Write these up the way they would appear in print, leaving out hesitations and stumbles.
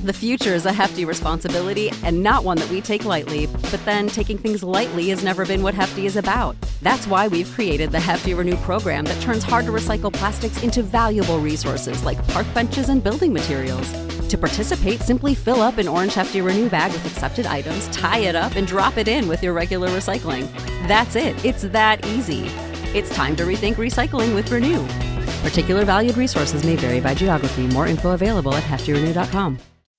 The future is a hefty responsibility and not one that we take lightly. But then taking things lightly has never been what Hefty is about. That's why we've created the Hefty Renew program that turns hard-to-recycle plastics into valuable resources like park benches and building materials. To participate, simply fill up an orange Hefty Renew bag with accepted items, tie it up, and drop it in with your regular recycling. That's it. It's that easy. It's time to rethink recycling with Renew. Particular valued resources may vary by geography. More info available at heftyrenew.com.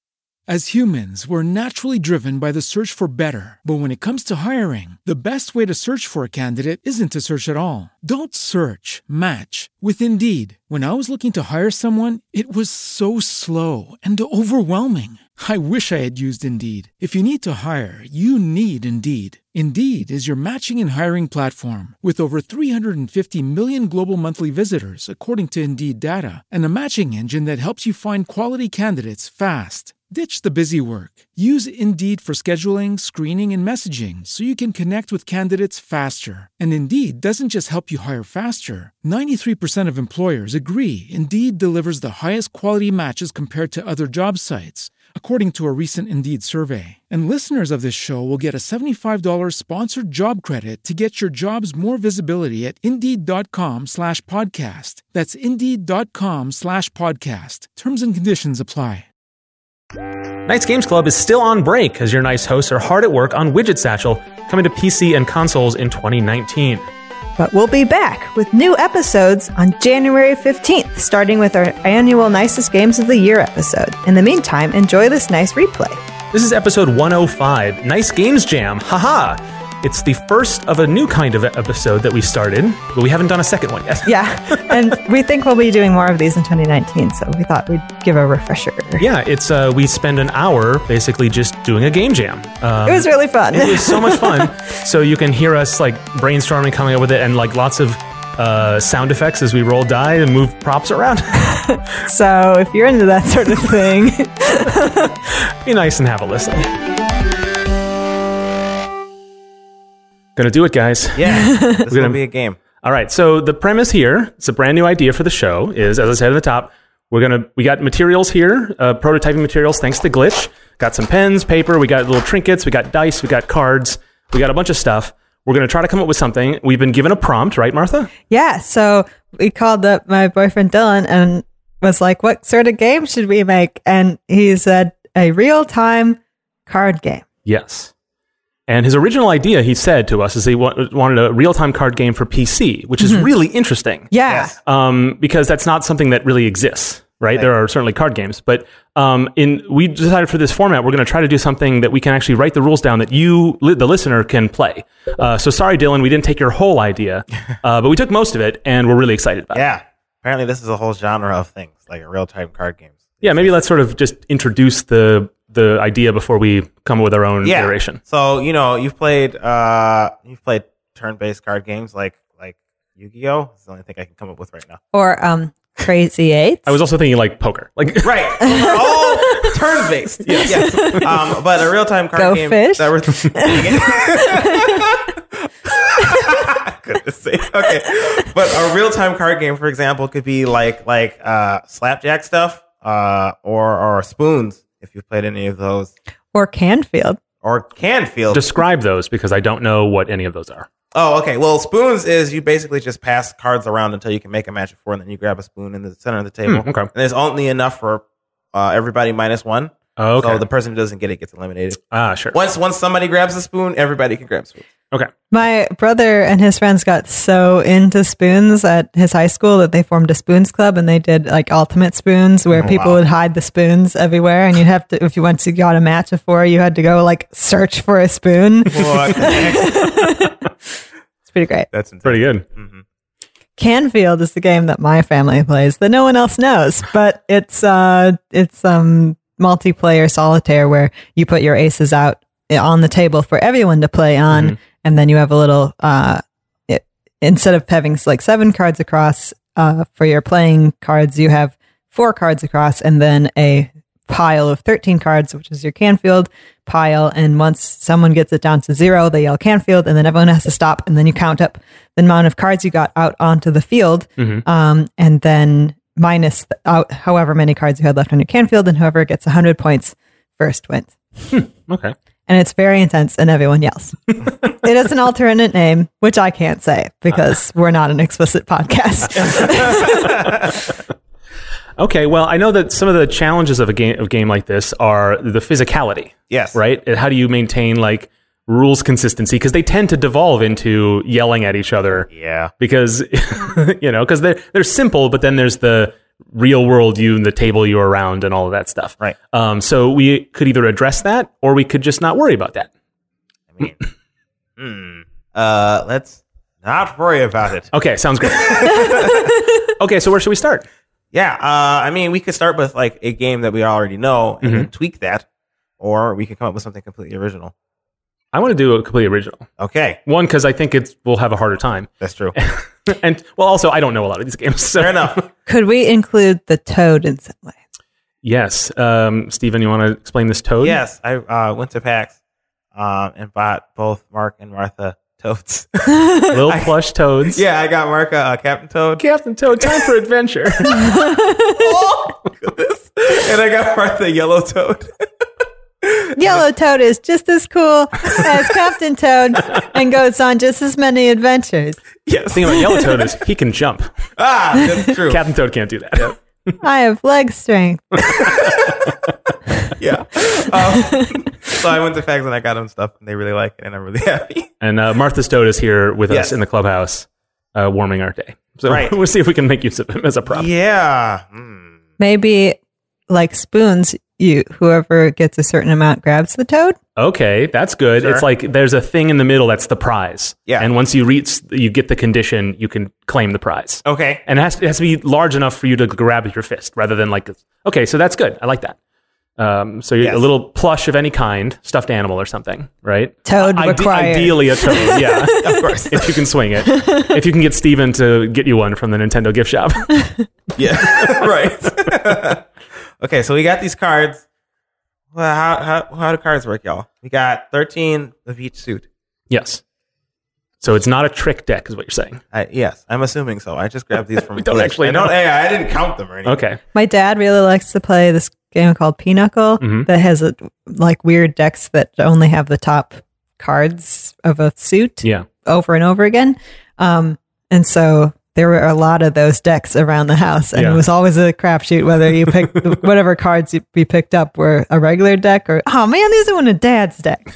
As humans, we're naturally driven by the search for better. But when it comes to hiring, the best way to search for a candidate isn't to search at all. Don't search, match with Indeed. When I was looking to hire someone, it was so slow and overwhelming. I wish I had used Indeed. If you need to hire, you need Indeed. Indeed is your matching and hiring platform with over 350 million global monthly visitors, according to Indeed data, and a matching engine that helps you find quality candidates fast. Ditch the busy work. Use Indeed for scheduling, screening, and messaging so you can connect with candidates faster. And Indeed doesn't just help you hire faster. 93% of employers agree Indeed delivers the highest quality matches compared to other job sites, according to a recent Indeed survey. And listeners of this show will get a $75 sponsored job credit to get your jobs more visibility at Indeed.com/podcast. That's Indeed.com/podcast. Terms and conditions apply. Nice Games Club is still on break as your nice hosts are hard at work on Widget Satchel, coming to PC and consoles in 2019. But we'll be back with new episodes on January 15th, starting with our annual Nicest Games of the Year episode. In the meantime, enjoy this nice replay. This is episode 105, Nice Games Jam. Haha! It's the first of a new kind of episode that we started, but we haven't done a second one yet. Yeah, and we think we'll be doing more of these in 2019, so we thought we'd give a refresher. Yeah, it's we spend an hour basically just doing a game jam. It was really fun. It was so much fun. So you can hear us like brainstorming, coming up with it, and like lots of sound effects as we roll die and move props around. So if you're into that sort of thing, be nice and have a listen. Gonna do it, guys. Yeah, this will be a game. All right, so the premise here, it's a brand new idea for the show, is, as I said at the top, we got materials here, prototyping materials, thanks to Glitch. Got some pens, paper, we got little trinkets, we got dice, we got cards, we got a bunch of stuff. We're gonna try to come up with something. We've been given a prompt, right, Martha? Yeah, so we called up my boyfriend Dylan and was like, what sort of game should we make? And he said, a real-time card game. Yes. And his original idea, he said to us, is he wanted a real-time card game for PC, which is really interesting. Yeah. Yes. Because that's not something that really exists, right? There are certainly card games. But we decided for this format, we're going to try to do something that we can actually write the rules down that you, the listener, can play. So sorry, Dylan, we didn't take your whole idea, but we took most of it, and we're really excited about it. Yeah. Apparently this is a whole genre of things, like a real-time card games. Yeah, maybe let's sort of just introduce the idea before we come up with our own iteration. So, you've played turn-based card games like Yu-Gi-Oh! That's the only thing I can come up with right now. Or Crazy Eights. I was also thinking like poker. Right. All turn-based. Yes. But a real-time card game. Fish. That we're goodness sake. Okay. But a real-time card game, for example, could be like slapjack stuff, or spoons, if you've played any of those. Or Canfield. Describe those, because I don't know what any of those are. Oh, okay. Well, spoons is you basically just pass cards around until you can make a match of 4, and then you grab a spoon in the center of the table. Okay. And there's only enough for everybody -1. Oh, okay. So the person who doesn't get it gets eliminated. Sure. Once somebody grabs the spoon, everybody can grab spoons. Okay. My brother and his friends got so into spoons at his high school that they formed a spoons club, and they did like ultimate spoons where people would hide the spoons everywhere, and you'd have to, if you once you got a match of 4, you had to go like search for a spoon. What the heck? It's pretty great. That's insane. Pretty good. Mm-hmm. Canfield is the game that my family plays that no one else knows, but it's multiplayer solitaire where you put your aces out on the table for everyone to play on, and then you have a little instead of having like 7 cards across for your playing cards, you have 4 cards across, and then a pile of 13 cards, which is your Canfield pile. And once someone gets it down to 0, they yell Canfield, and then everyone has to stop, and then you count up the amount of cards you got out onto the field. And then minus however many cards you had left on your can field, and whoever gets 100 points first wins. Okay. And it's very intense, and everyone yells. It is an alternate name, which I can't say because we're not an explicit podcast. Okay, well, I know that some of the challenges of a game like this are the physicality. Yes. Right? And how do you maintain like rules consistency? Because they tend to devolve into yelling at each other. Yeah. Because because they're simple, but then there's the real world you and the table you're around and all of that stuff. Right. So we could either address that or we could just not worry about that. I mean, let's not worry about it. Okay, sounds great. Okay, so where should we start? Yeah. I mean, we could start with like a game that we already know and then tweak that, or we could come up with something completely original. I want to do a completely original. Okay. One, because I think we'll have a harder time. That's true. And, well, also, I don't know a lot of these games. So. Fair enough. Could we include the toad in some way? Yes. Stephen, you want to explain this toad? Yes. I went to PAX and bought both Mark and Martha toads. Little plush toads. Yeah, I got Mark Captain Toad. Captain Toad, time for adventure. Oh, goodness. And I got Martha Yellow Toad. Yellow Toad is just as cool as Captain Toad and goes on just as many adventures. Yes. The thing about Yellow Toad is he can jump. That's true. Captain Toad can't do that. Yep. I have leg strength. Yeah. So I went to PAX and I got them stuff and they really like it and I'm really happy. And Martha's Toad is here with Yes. us in the clubhouse, warming our day. So Right. we'll see if we can make use of him as a prop. Yeah. Maybe like spoons, whoever gets a certain amount grabs the toad. Okay, that's good. Sure. It's like there's a thing in the middle that's the prize. Yeah. And once you get the condition, you can claim the prize. Okay. And it has to be large enough for you to grab with your fist rather than like, okay, so that's good. I like that. So you're Yes. a little plush of any kind, stuffed animal or something, right? Toad required. Ideally a toad, yeah. Of course. If you can swing it. If you can get Steven to get you one from the Nintendo gift shop. Yeah. Right. Okay, so we got these cards. Well, how do cards work, y'all? We got 13 of each suit. Yes. So it's not a trick deck is what you're saying. Yes, I'm assuming so. I just grabbed these from We don't Glitch. actually know. I didn't count them or anything. Okay. My dad really likes to play this game called Pinochle that has like weird decks that only have the top cards of a suit Yeah. over and over again. And so there were a lot of those decks around the house, and Yeah. it was always a crapshoot whether you picked whatever cards you picked up were a regular deck or, oh man, these are one of Dad's decks.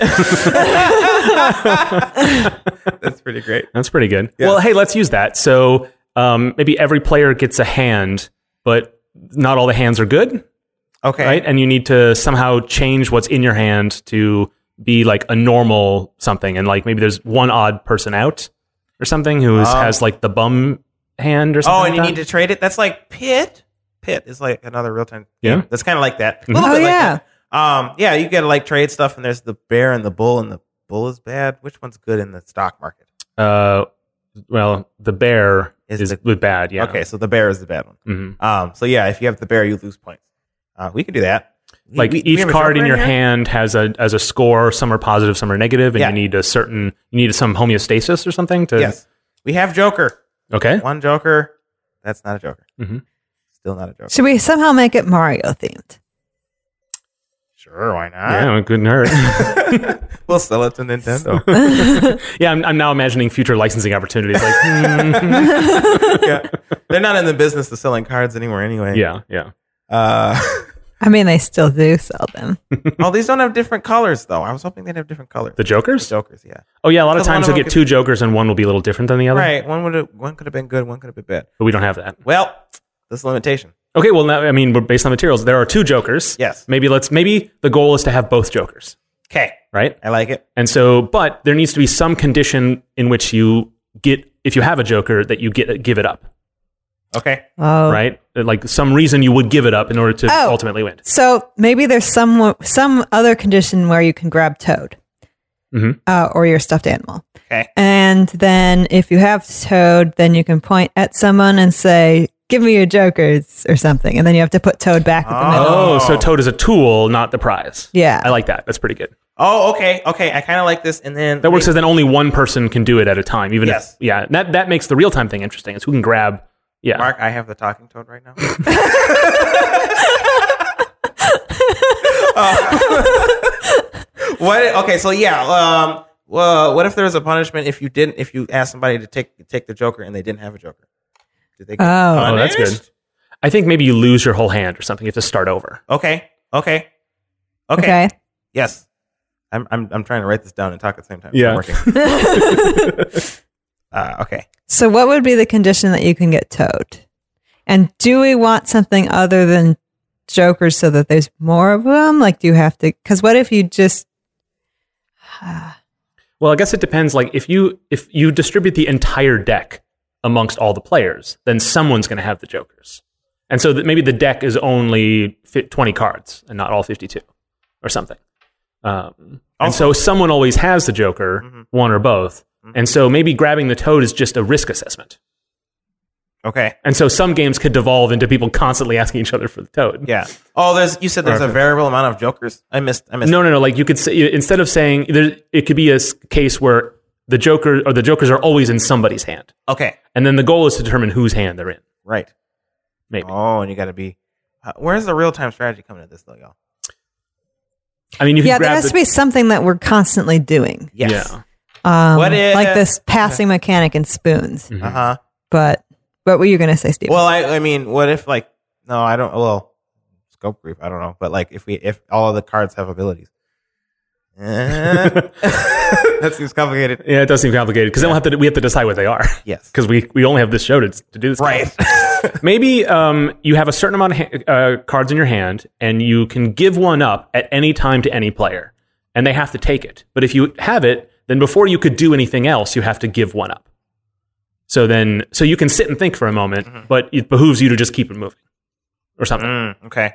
That's pretty great. That's pretty good. Yeah. Well, hey, let's use that. So maybe every player gets a hand, but not all the hands are good, Okay. right? And you need to somehow change what's in your hand to be like a normal something. And like maybe there's one odd person out or something who has like the bum hand or something. Oh, and you like need that. to trade it? That's like Pit. Pit is like another real-time Yeah. game. That's kind of like that. A Oh, little bit yeah. like that. Yeah, you get to like trade stuff, and there's the bear and the bull is bad. Which one's good in the stock market? Well, the bear Is is the- bad. Yeah. Okay, so the bear is the bad one. Mhm. So yeah, if you have the bear, you lose points. We can do that. Like We each have a card Joker in your here? hand has a score. Some are positive, some are negative, and Yeah. you need some homeostasis or something to. Yes, we have Joker. Okay. One Joker. That's not a Joker. Mhm. Still not a Joker. Should we somehow make it Mario themed? Sure, why not? Yeah, I'm a good nerd. We'll sell it to Nintendo. Yeah, I'm now imagining future licensing opportunities. Like, Yeah, they're not in the business of selling cards anymore anyway. yeah. I mean, they still do sell them. Oh, these don't have different colors though. I was hoping they'd have different colors. The Jokers? Jokers, yeah. Oh, yeah. A lot of Because one times of you'll them get two Jokers and one will be a little different than the other. Right. One could have been good. One could have been bad. But we don't have that. Well, this limitation. Okay, well, now, I mean, we're based on materials. There are two Jokers. Yes. Maybe the goal is to have both Jokers, Okay, right? I like it. And so, but there needs to be some condition in which you get, if you have a Joker, that you give it up, Okay. Oh, right? Like some reason you would give it up in order to ultimately win. So maybe there's some other condition where you can grab Toad or your stuffed animal. Okay. And then if you have Toad, then you can point at someone and say, give me your Jokers or something. And then you have to put Toad back at the middle. Oh, so Toad is a tool, not the prize. Yeah. I like that. That's pretty good. Oh, okay. Okay. I kind of like this. And then That works as then only one person can do it at a time. Even Yes. if, yeah, that makes the real time thing interesting. Is who can grab Yeah. Mark, I have the talking toad right now. What? Okay, so yeah. Well, what if there was a punishment if you asked somebody to take the Joker and they didn't have a Joker? Did they get Oh, that's punished? good. I think maybe you lose your whole hand or something. You have to start over. Okay. Yes. I'm trying to write this down and talk at the same time. Yeah. It's not working. Okay. So what would be the condition that you can get towed? And do we want something other than Jokers so that there's more of them? Like, do you have to? Because what if you just? Well, I guess it depends. Like if you distribute the entire deck amongst all the players, then someone's going to have the Jokers, and so that maybe the deck is only 20 cards and not all 52 or something. And so someone always has the Joker, one or both, and so maybe grabbing the toad is just a risk assessment. Okay. And so some games could devolve into people constantly asking each other for the toad. Yeah. Oh, you said there's a variable amount of Jokers. I missed. No. Like you could say, instead of saying it could be a case where the Jokers are always in somebody's hand. Okay. And then the goal is to determine whose hand they're in. Right. Maybe. Oh, and you got to be. Where's the real time strategy coming at this though, y'all? I mean, you can Yeah, there grab has to be something that we're constantly doing. Yes. Yeah. What if- like this passing mechanic in Spoons. Uh huh. But what were you going to say, Steve? Well, I mean, what if like no, I don't. Well, scope creep. I don't know, but like if all of the cards have abilities, that seems complicated. Yeah, it does seem complicated because then we have to decide what they are. Yes. Because we only have this show to do this. Right. Maybe you have a certain amount of cards in your hand, and you can give one up at any time to any player, and they have to take it. But if you have it, then before you could do anything else, you have to give one up. So you can sit and think for a moment, but it behooves you to just keep it moving or something. Okay.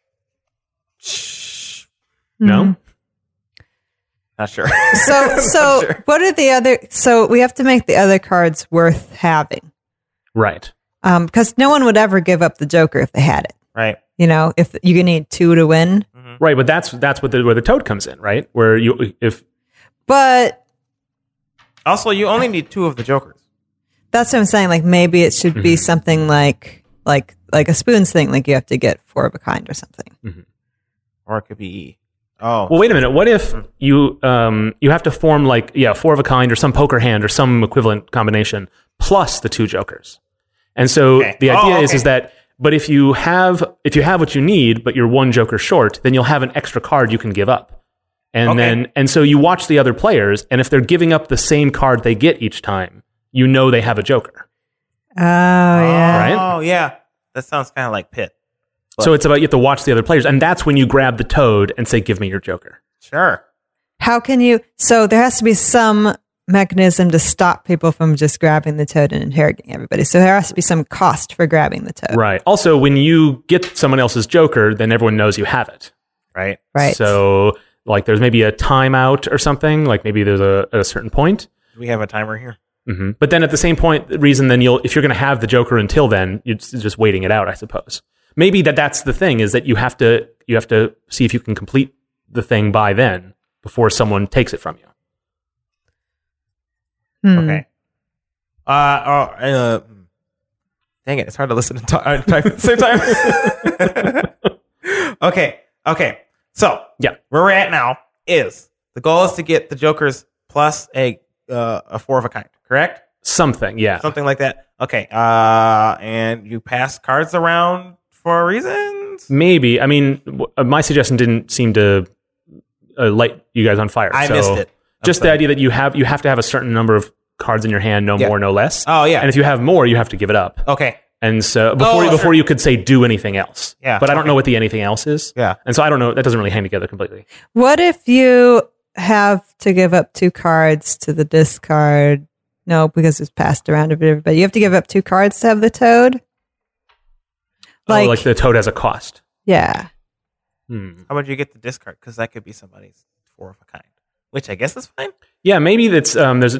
No? Not sure. So Sure. what are the other? So we have to make the other cards worth having, Right. because no one would ever give up the Joker if they had it. Right. You know, if you need 2 to win, Right, but that's where the toad comes in, right? Where but Also, you only need 2 of the Jokers. that's what I'm saying. Like maybe it should be something like a Spoons thing. Like you have to get 4 of a kind or something. Or it could be E. Oh. Well, wait a minute. What if you have to form 4 of a kind or some poker hand or some equivalent combination plus the 2 Jokers? And so Okay. the idea Oh, is okay. that, but if you have what you need, but you're 1 Joker short, then you'll have an extra card you can give up. And Okay. so you watch the other players, and if they're giving up the same card they get each time, you know they have a Joker. Oh yeah. Right? Oh, yeah. That sounds kind of like Pit. So it's about you have to watch the other players, and that's when you grab the toad and say, "Give me your Joker." Sure. How can you? So there has to be some mechanism to stop people from just grabbing the toad and interrogating everybody. So there has to be some cost for grabbing the toad. Right. Also, when you get someone else's Joker, then everyone knows you have it. Right. Right. So, like, there's maybe a timeout or something. Like, maybe there's a certain point. Do we have a timer here? But then at the same point, the reason then if you're going to have the Joker until then, you're just waiting it out, I suppose. Maybe that's the thing, is that you have to see if you can complete the thing by then before someone takes it from you. Okay. Dang it! It's hard to listen and type at the same time. Okay. So Yeah. where we're at now is the goal is to get the Jokers plus a 4 of a kind. Correct? Something, yeah. Something like that. Okay. And you pass cards around for reasons. Maybe. I mean, my suggestion didn't seem to light you guys on fire. I So missed it. I'm Just the sorry. idea that you have to have a certain number of cards in your hand, no Yeah. more, no less. Oh, yeah. And if you have more, you have to give it up. Okay. And so Oh, before sure. you could say do anything else. Yeah, But I don't okay. know what the anything else is. Yeah. And so I don't know. That doesn't really hang together completely. What if you have to give up 2 cards to the discard? No, because it's passed around to everybody. You have to give up 2 cards to have the toad? Like the toad has a cost. Yeah. How about you get the discard? Because that could be somebody's 4 of a kind, which I guess is fine. Yeah, maybe that's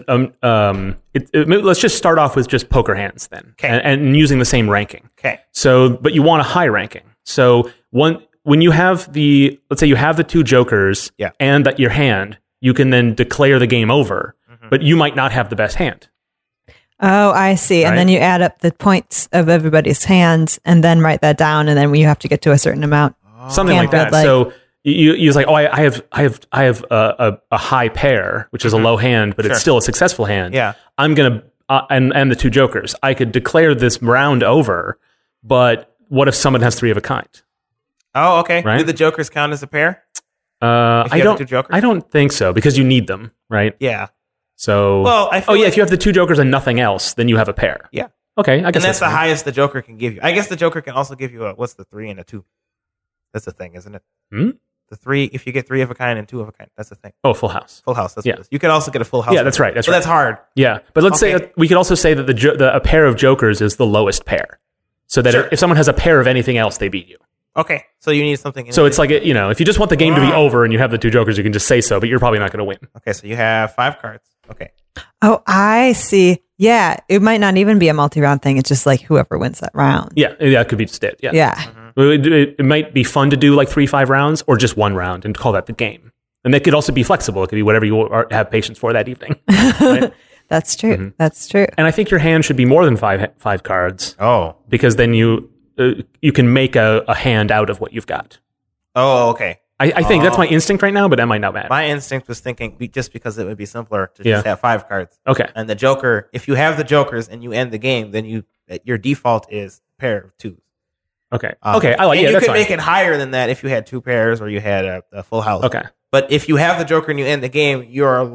let's just start off with just poker hands then, 'Kay. and using the same ranking. Okay. So, but you want a high ranking. So when you have let's say you have the 2 Jokers, Yeah. and that your hand, you can then declare the game over. But you might not have the best hand. Oh, I see. And Right? then you add up the points of everybody's hands and then write that down. And then you have to get to a certain amount. Something like Can't that. put, So you was like, oh, I have a high pair, which is a low hand, but Sure. it's still a successful hand. Yeah. I'm gonna and the two jokers. I could declare this round over, but what if someone has three of a kind? Oh, okay. Right? Do the jokers count as a pair? I have don't. two jokers? I don't think so because you need them, right? Yeah. So, Well, I feel oh yeah, like- if you have the two jokers and nothing else, then you have a pair. Yeah. Okay, I guess And that's the fine. highest the Joker can give you. I guess the Joker can also give you what's the 3 and a 2? That's the thing, isn't it? Hmm? The 3, if you get 3 of a kind and 2 of a kind, that's the thing. Oh, full house. Full house. That's Yeah. what it is. You could also get a full house. Yeah, that's right. That's but right. that's hard. Yeah, but let's Okay. say we could also say that a pair of jokers is the lowest pair, so that Sure. if someone has a pair of anything else, they beat you. Okay, so you need something. So it's like if you just want the game to be over and you have the two jokers, you can just say so, but you're probably not going to win. okay, so you have 5 cards. Okay, Oh, I see. Yeah. It might not even be a multi-round thing. It's just like whoever wins that round. Yeah, that could be just it. Yeah, Yeah. It might be fun to do like 3-5 rounds or just one round and call that the game. And that could also be flexible. It could be whatever you have patience for that evening. Right? That's true. Mm-hmm. That's true. And I think your hand should be more than five cards Oh, because then you can make a hand out of what you've got. okay. I think that's my instinct right now, but that might not matter. My instinct was thinking just because it would be simpler to Yeah. just have 5 cards. Okay. And the Joker, if you have the Jokers and you end the game, then your default is a pair of 2s. Okay. Okay. I like. And Yeah, you that's could fine. make it higher than that if you had 2 pairs or you had a full house. Okay. But if you have the Joker and you end the game,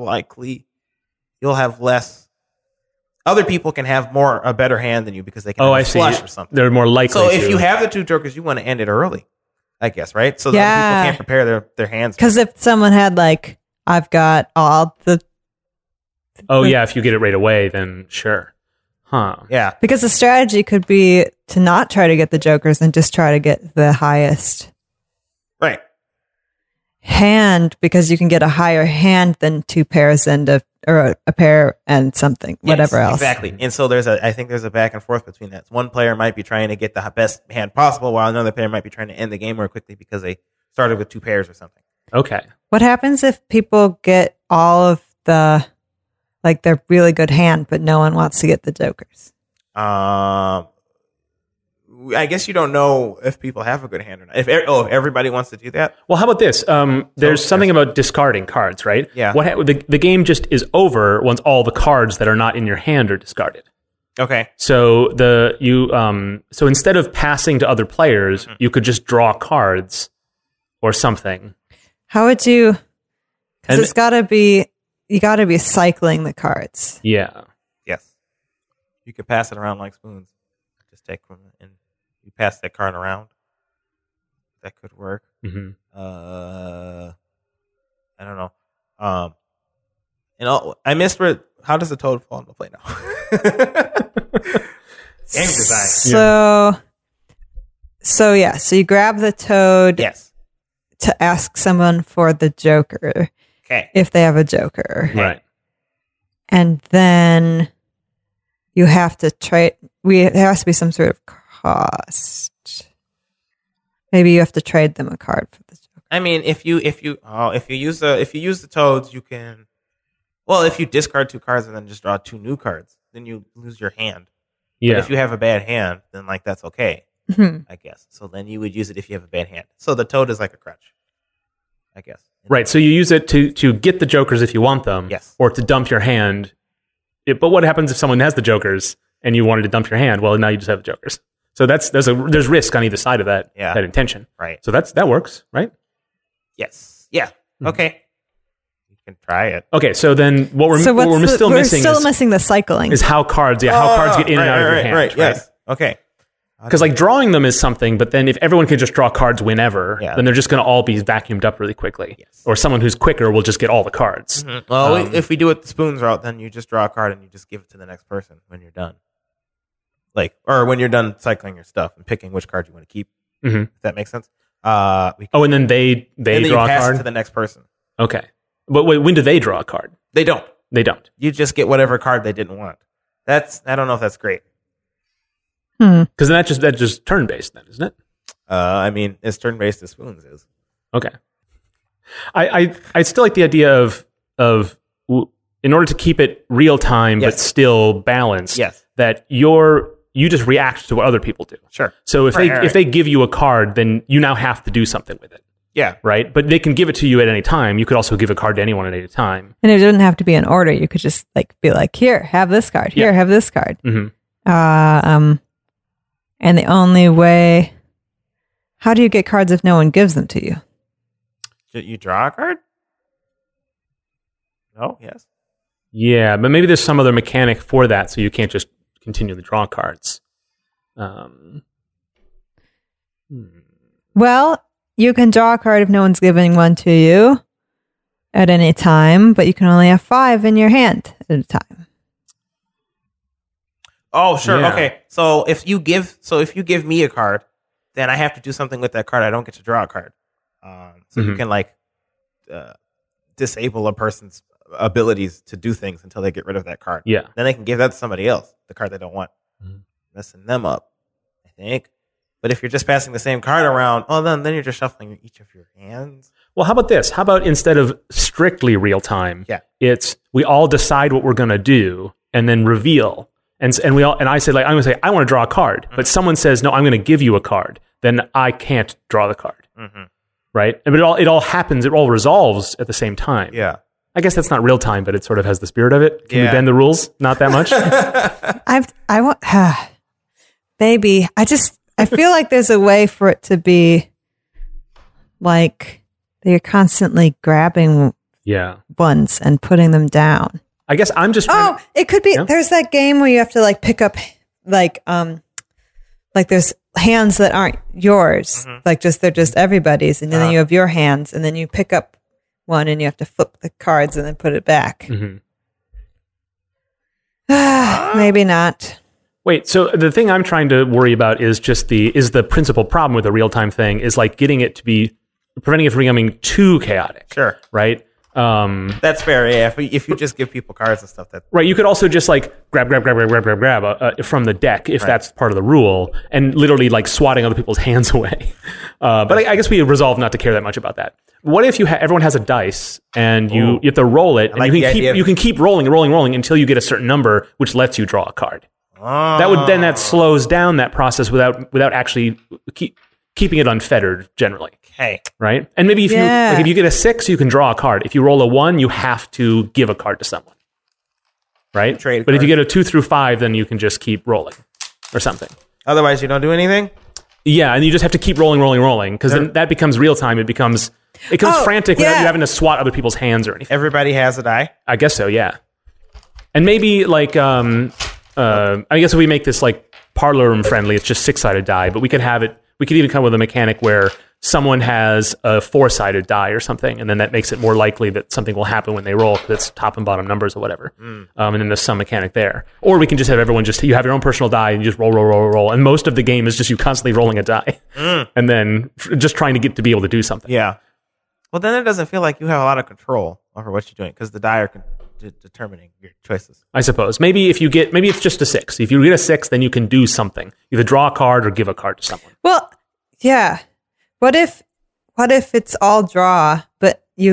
you'll have less. Other people can have a better hand than you because they can Oh, have I a see. flush or something. They're more likely. So if to. you have the 2 Jokers, you want to end it early, I guess, right? So that Yeah. people can't prepare their hands. Because if someone had like, I've got all the, Oh yeah, if you get it right away, then sure. Huh. Yeah. because the strategy could be to not try to get the jokers and just try to get the highest Right. hand because you can get a higher hand than 2 pairs and a pair and something, whatever Yes, else. Exactly. And so I think there's a back and forth between that. One player might be trying to get the best hand possible while another player might be trying to end the game more quickly because they started with 2 pairs or something. Okay. What happens if people get all of like they're really good hand, but no one wants to get the jokers? I guess you don't know if people have a good hand or not. If everybody wants to do that, Well, how about this? There's something about discarding cards, right? Yeah. The game just is over once all the cards that are not in your hand are discarded. okay. So so instead of passing to other players, Mm-hmm. you could just draw cards or something. How would you? Because And- you got to be cycling the cards. Yeah. Yes. You could pass it around like spoons. Just take them and you pass that card around. That could work. hmm I don't know. I missed how does the toad fall into play now? Game design. So you grab the toad Yes. to ask someone for the joker Okay. if they have a joker, Right. and then you have to trade. There has to be some sort of cost. Maybe you have to trade them a card for the joker. I mean, if you use the toads, you can. Well, if you discard 2 cards and then just draw 2 new cards, then you lose your hand. Yeah. But if you have a bad hand, then that's okay, Mhm. I guess. So then you would use it if you have a bad hand. So the toad is like a crutch, I guess. Right. So you use it to get the jokers if you want them, Yes. or to dump your hand. But what happens if someone has the jokers and you wanted to dump your hand? Well, now you just have the jokers. So there's risk on either side of that Yeah. that intention. Right. So that works, right? Yes. Yeah. Okay. You can try it. Okay. So then what we're So what we're still missing missing the cycling. is how cards in and out of your hand. Right. Yes. Okay. Because like drawing them is something, but then if everyone can just draw cards whenever, Yeah. then they're just going to all be vacuumed up really quickly. Yes. Or someone who's quicker will just get all the cards. Well, if we do it the spoons route, then you just draw a card and you just give it to the next person when you're done. Or when you're done cycling your stuff and picking which card you want to keep. Mhm. If that makes sense. Oh, and then they and then you draw a pass it card. to the next person. Okay, but wait, when do they draw a card? They don't. They don't. You just get whatever card they didn't want. I don't know if that's great. Because then that's just turn based, then, isn't it? I mean, it's turn based as spoons is. Okay. I still like the idea of in order to keep it real time but Yes. still balanced, Yes. that you just react to what other people do. Sure. So if Right. they give you a card, then you now have to do something with it, Yeah. right? But they can give it to you at any time. You could also give a card to anyone at any time. And it didn't have to be in order. You could just like be like, here, have this card. Here, Yeah. have this card. Mhm. And the only way, how do you get cards if no one gives them to you? Should you draw a card? No. Yes. Yeah, but maybe there's some other mechanic for that, so you can't just continue to draw cards. Well, you can draw a card if no one's giving one to you at any time, but you can only have 5 in your hand at a time. Oh, sure. Yeah. Okay. So if you give me a card, then I have to do something with that card. I don't get to draw a card. So you can like disable a person's abilities to do things until they get rid of that card. Yeah. Then they can give that to somebody else, the card they don't want. Messing them up, I think. But if you're just passing the same card around, then you're just shuffling each of your hands. Well, how about this? How about instead of strictly real time, Yeah. it's we all decide what we're going to do and then reveal. And I say, like, I'm going to say, I want to draw a card. But someone says, no, I'm going to give you a card. Then I can't draw the card. Right? But it all happens, it all resolves at the same time. Yeah. I guess that's not real time, but it sort of has the spirit of it. Can we Yeah. bend the rules? Not that much? I want, baby, I feel like there's a way for it to be like that you're constantly grabbing Yeah. ones and putting them down. I guess I'm just trying Oh, it could be. Yeah. There's that game where you have to like pick up, like there's hands that aren't yours, like they're just everybody's, and then you have your hands, and then you pick up one, and you have to flip the cards and then put it back. Mhm. Maybe not. Wait, so the thing I'm trying to worry about is just the principal problem with the real time thing is like getting it to be preventing it from becoming too chaotic. Sure. Right? That's fair. Yeah. If you just give people cards and stuff, that Right, you could also just like grab from the deck if that's part of the rule, and literally like swatting other people's hands away. But I guess we resolve not to care that much about that. What if everyone has a dice and you have to roll it, and like the idea of- you can keep rolling until you get a certain number, which lets you draw a card. That slows down that process without actually keeping it unfettered generally. hey, Right, and maybe if you get a 6, you can draw a card. If you roll a 1, you have to give a card to someone. Right, Trade but if you cards. get a 2 through 5, then you can just keep rolling or something. otherwise you don't do anything. Yeah, and you just have to keep rolling because then that becomes real time. It becomes frantic without you having to swat other people's hands or anything. Everybody has a die. I guess so, yeah. And maybe like I guess if we make this like parlor room friendly, it's just 6-sided die, but we could have it. We could even come with a mechanic where someone has a 4-sided die or something, and then that makes it more likely that something will happen when they roll because it's top and bottom numbers or whatever. And then there's some mechanic there. Or we can just have everyone you have your own personal die and you just roll. And most of the game is just you constantly rolling a die and then just trying to get to be able to do something. Yeah. Well, then it doesn't feel like you have a lot of control over what you're doing because the die are determining your choices. I suppose. Maybe it's just a 6. If you get a 6, then you can do something. Either draw a card or give a card to someone. Well, yeah. What if it's all draw, but you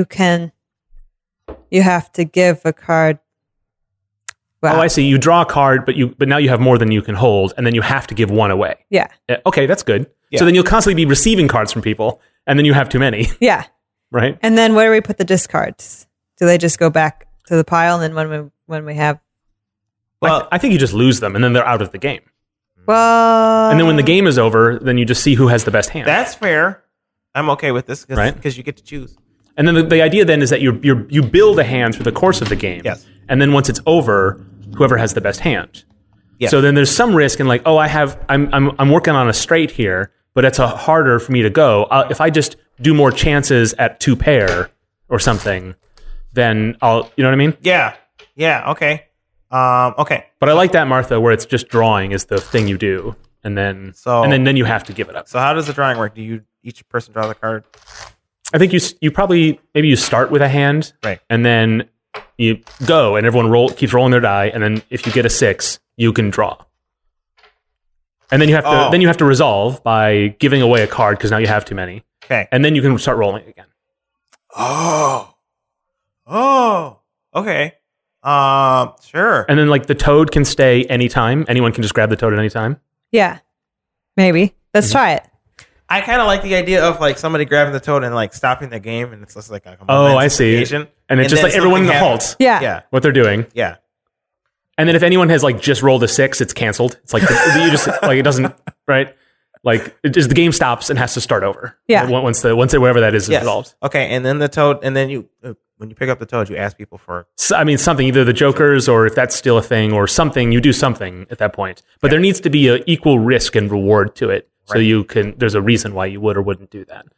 have to give a card? Wow. Oh, I see. You draw a card, but now you have more than you can hold, and then you have to give one away. Yeah. Okay, that's good. Yeah. So then you'll constantly be receiving cards from people, and then you have too many, Yeah. right? And then where do we put the discards? Do they just go back to the pile? And then when we have, Well, I think you just lose them, and then they're out of the game. well, And then when the game is over, then you just see who has the best hand. that's fair. I'm okay with this Right. because you get to choose. And then the idea then is that you build a hand through the course of the game. Yes. And then once it's over, whoever has the best hand. Yes. So then there's some risk in like, oh, I'm working on a straight here, but it's harder for me to go. If I just do more chances at 2 pair or something, then you know what I mean? Yeah. Okay. Okay. But I like that, Martha, where it's just drawing is the thing you do, and then then you have to give it up. So how does the drawing work? Do each person draw the card? I think you probably maybe you start with a hand, Right. and then you go, and everyone keeps rolling their die, and then if you get a 6, you can draw. And then you have to resolve by giving away a card because now you have too many, Okay. and then you can start rolling again. Oh. Okay. Sure. And then like the toad can stay anytime. Anyone can just grab the toad at any time. Yeah. Maybe. Let's try it. I kind of like the idea of like somebody grabbing the toad and like stopping the game, and it's just like a Oh, I see. occasion. And it's just then like everyone something halts happens. Yeah. Yeah. what they're doing. Yeah. And then if anyone has like just rolled a 6, it's canceled. It's like you just like it doesn't right. Like it just the game stops and has to start over. Yeah. Once whatever that is Yes. resolved. Okay, and then the toad, and then you when you pick up the toad, you ask people for So, I mean, something, either the jokers or if that's still a thing or something, you do something at that point. But there needs to be an equal risk and reward to it. So there's a reason why you would or wouldn't do that.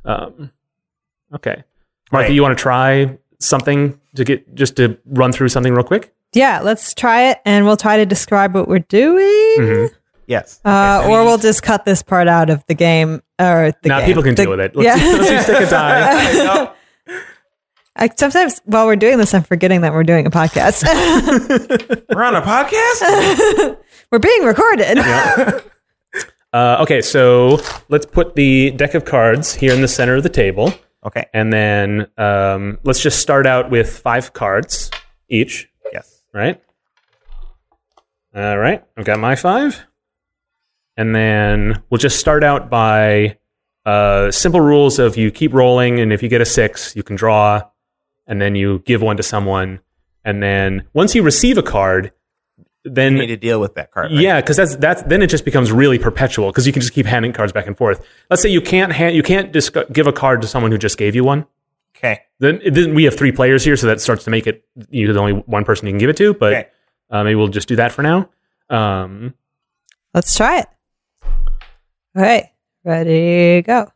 Okay. Martha, Right. you want to try something just to run through something real quick? Yeah, let's try it and we'll try to describe what we're doing. yes. Okay, so Or we'll just cut this part out of the game or the Now game. people can deal with it. Let's just stick a die. Sometimes while we're doing this, I'm forgetting that we're doing a podcast. We're on a podcast. We're being recorded. Okay, so let's put the deck of cards here in the center of the table. Okay. And then let's just start out with 5 cards each. Yes. Right? All right. I've got my 5. And then we'll just start out by simple rules of you keep rolling, and if you get a 6, you can draw, and then you give one to someone. And then once you receive a card, then You need to deal with that card. Right? yeah, because that's then it just becomes really perpetual because you can just keep handing cards back and forth. Let's say you can't just give a card to someone who just gave you one. Okay. Then we have 3 players here, so that starts to make it there's only one person you can give it to. But Okay. maybe we'll just do that for now. Let's try it. Okay, ready, go.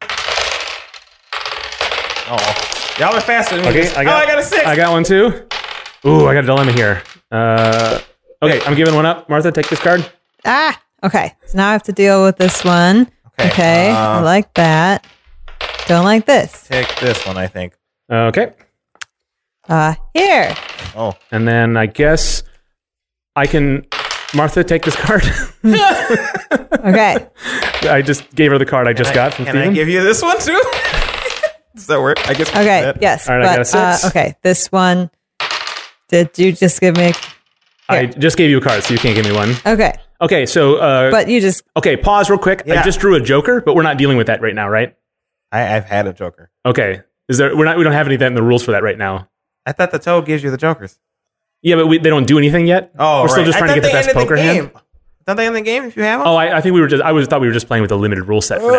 Oh, y'all are faster than me. Okay, I got a 6. I got one too. Ooh, I got a dilemma here. Okay, I'm giving one up. Martha, take this card. Ah, okay. So now I have to deal with this one. Okay, I like that. Don't like this. Take this one, I think. Okay, Here. Oh, and then I guess I can. Martha, take this card. Okay. I just gave her the card I just got from Can I Steven. give you this one too? Does that work? I guess. we can do Okay. that. Yes. All right, I got a 6. Okay. This one. Did you just give me? I just gave you a card, so you can't give me one. Okay. Okay, so But you just. okay, pause real quick. I Yeah. just drew a Joker, but we're not dealing with that right now, right? I've had a Joker. Okay, we don't have any of that in the rules for that right now. I thought the toad gives you the Jokers. Yeah, but they don't do anything yet. Oh, we're still right. just trying to get the best poker hand. Don't they end the game if you have them? Oh, I think thought we were just playing with a limited rule set for now.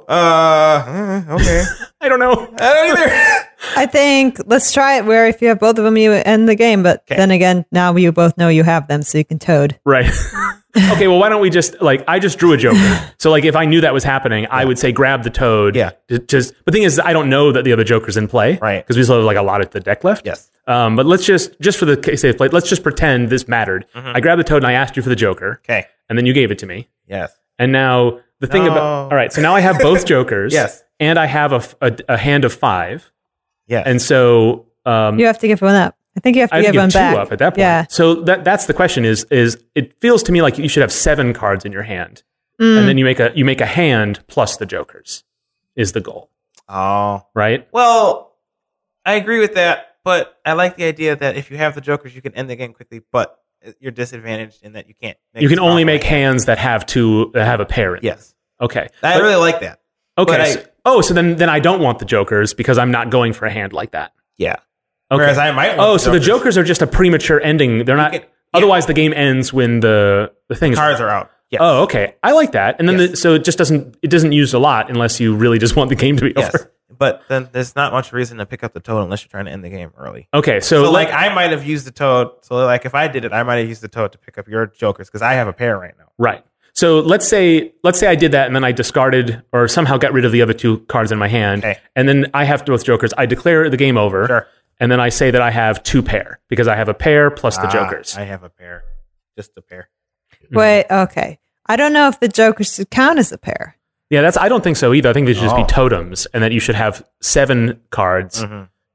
Oh, okay. I don't know. I don't either. I think let's try it where if you have both of them, you end the game. But then again, now you both know you have them, so you can toad. Right. Okay, well, why don't we just I just drew a Joker. So if I knew that was happening, I would say grab the toad. Yeah. But the thing is, I don't know that the other Joker's in play. Right. Because we still have a lot of the deck left. Yes. But let's just for the case of play, let's just pretend this mattered. I grabbed the toad and I asked you for the Joker. Okay. And then you gave it to me. Yes. And now the thing about all right, so now I have both Jokers. Yes. And I have a hand of 5. Yes. And so You have to give one up. I think you have to I have give to one give 2 back. up at that point. Yeah. So that's the question is it feels to me like you should have 7 cards in your hand. And then you make a hand plus the Jokers is the goal. Oh. Right? Well, I agree with that, but I like the idea that if you have the Jokers, you can end the game quickly, but you're disadvantaged in that you can't. You can only make hands. hands that have a pair in them. Yes. Okay. I really like that. Okay. But so then I don't want the Jokers because I'm not going for a hand like that. Yeah. Okay. Whereas I might. Oh, so the Jokers are just a premature ending. They're not. can- Otherwise, the game ends when the things. cards are out. Yes. Oh, okay. I like that. And then Yes. so it just doesn't use a lot unless you really just want the game to be Yes. over. But then there's not much reason to pick up the toad unless you're trying to end the game early. Okay, So, so I might have used the toad. So, if I did it, I might have used the toad to pick up your Jokers because I have a pair right now. right. So let's say I did that and then I discarded or somehow got rid of the other 2 cards in my hand, Okay. and then I have both Jokers. I declare the game over, Sure. and then I say that I have 2 pair because I have a pair plus the Jokers. I have a pair. Just a pair. Wait. Okay. I don't know if the Jokers should count as a pair. Yeah, I don't think so either. I think they should just be Oh. totems, and that you should have 7 cards,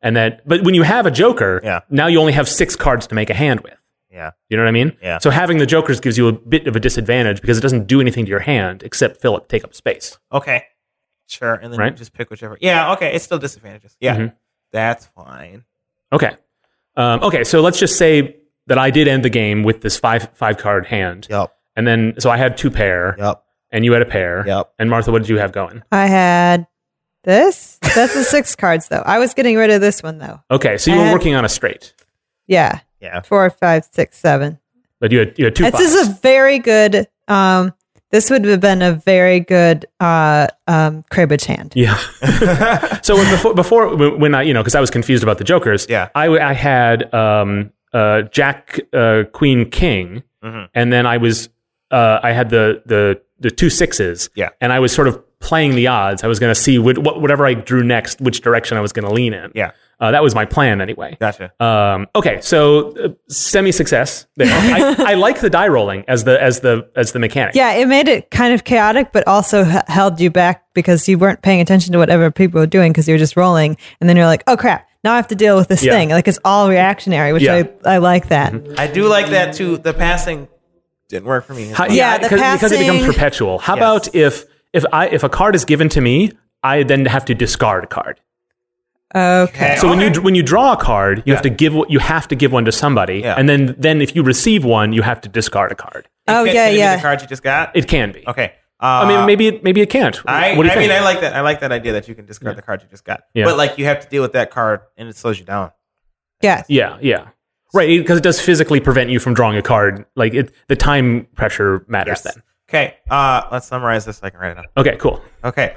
but when you have a Joker, Yeah. now you only have 6 cards to make a hand with. Yeah. You know what I mean? Yeah. So having the Jokers gives you a bit of a disadvantage because it doesn't do anything to your hand except take up space. Okay. Sure. And then Right. you just pick whichever. Yeah. Okay. It's still disadvantages. Yeah. Mhm. That's fine. Okay. Okay, so let's just say that I did end the game with this five card hand. Yep. And then, so I had 2 pair. Yep. And you had a pair. Yep. And Martha, what did you have going? I had this. That's the 6 cards, though. I was getting rid of this one, though. Okay, so you were working on a straight. Yeah. Yeah. 4, 5, 6, 7. But you had 2 This fives. is a very good. This would have been a very good cribbage hand. Yeah. So before when I, because I was confused about the jokers. Yeah. I had Jack, Queen, King, and then I had the 2 sixes. Yeah. And I was sort of playing the odds. I was going to see whatever I drew next, which direction I was going to lean in. Yeah. That was my plan anyway. Gotcha. Okay, so semi-success there. I like the die rolling as the mechanic. Yeah, it made it kind of chaotic, but also held you back because you weren't paying attention to whatever people were doing because you were just rolling, and then you're like, oh crap, now I have to deal with this thing. Like it's all reactionary, which I like that. I do like that too. The passing didn't work for me. The because it becomes passing- perpetual. How about if a card is given to me, I then have to discard a card. Okay. So when you draw a card, you have to give one to somebody, and then if you receive one, you have to discard a card. Oh Can it be the card you just got? It can be. Okay. I mean, maybe it can't. What do you think? mean, I like that. I like that idea that you can discard the card you just got. Yeah. But like, you have to deal with that card, and it slows you down. Yeah. Yeah. Right, because it does physically prevent you from drawing a card. Like the time pressure matters then. Okay. Let's summarize this so I can write it down. Okay, cool. Okay.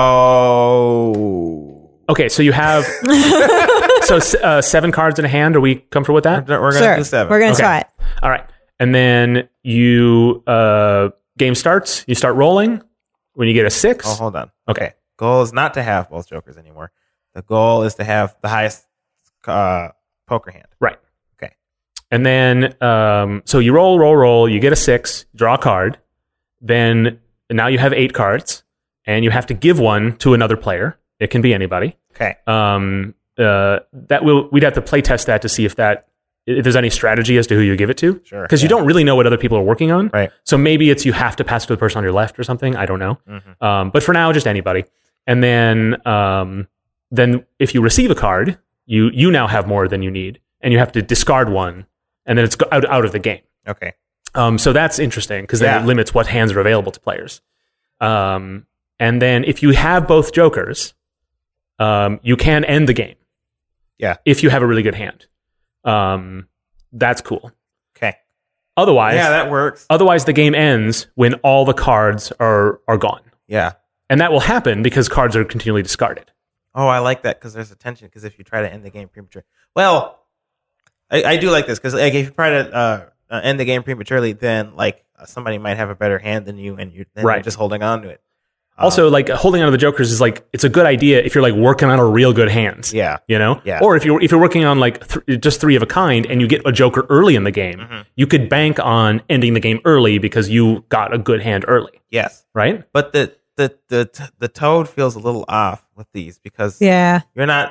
So. Okay, so you have 7 cards in a hand. Are we comfortable with that? We're gonna do 7. We're gonna try it. All right, and then you game starts. You start rolling. When you get a 6, Oh, hold on. Okay. Goal is not to have both jokers anymore. The goal is to have the highest poker hand. right? Okay. And then so you roll. You get a 6. Draw a card. Then now you have 8 cards, and you have to give one to another player. It can be anybody. Okay. We'd have to play test that to see if there's any strategy as to who you give it to. Sure. Because you don't really know what other people are working on. Right. So maybe it's you have to pass it to the person on your left or something. I don't know. But for now, just anybody. And then if you receive a card, you now have more than you need, and you have to discard one, and then it's out of the game. Okay. So that's interesting because then it limits what hands are available to players. And then if you have both jokers, you can end the game. Yeah. If you have a really good hand. That's cool. Okay. Otherwise, that works. Otherwise, the game ends when all the cards are gone. Yeah. And that will happen because cards are continually discarded. Oh, I like that because there's a tension. Because if you try to end the game prematurely, well, I do like this because like if you try to end the game prematurely, then like somebody might have a better hand than you, and you're just holding on to it. Also, like holding on to the jokers is like it's a good idea if you're like working on a real good hand. Yeah. Yeah. Or if you're working on like just 3 of a kind and you get a joker early in the game, you could bank on ending the game early because you got a good hand early. Yes. Right. But the toad feels a little off with these because Yeah. you're not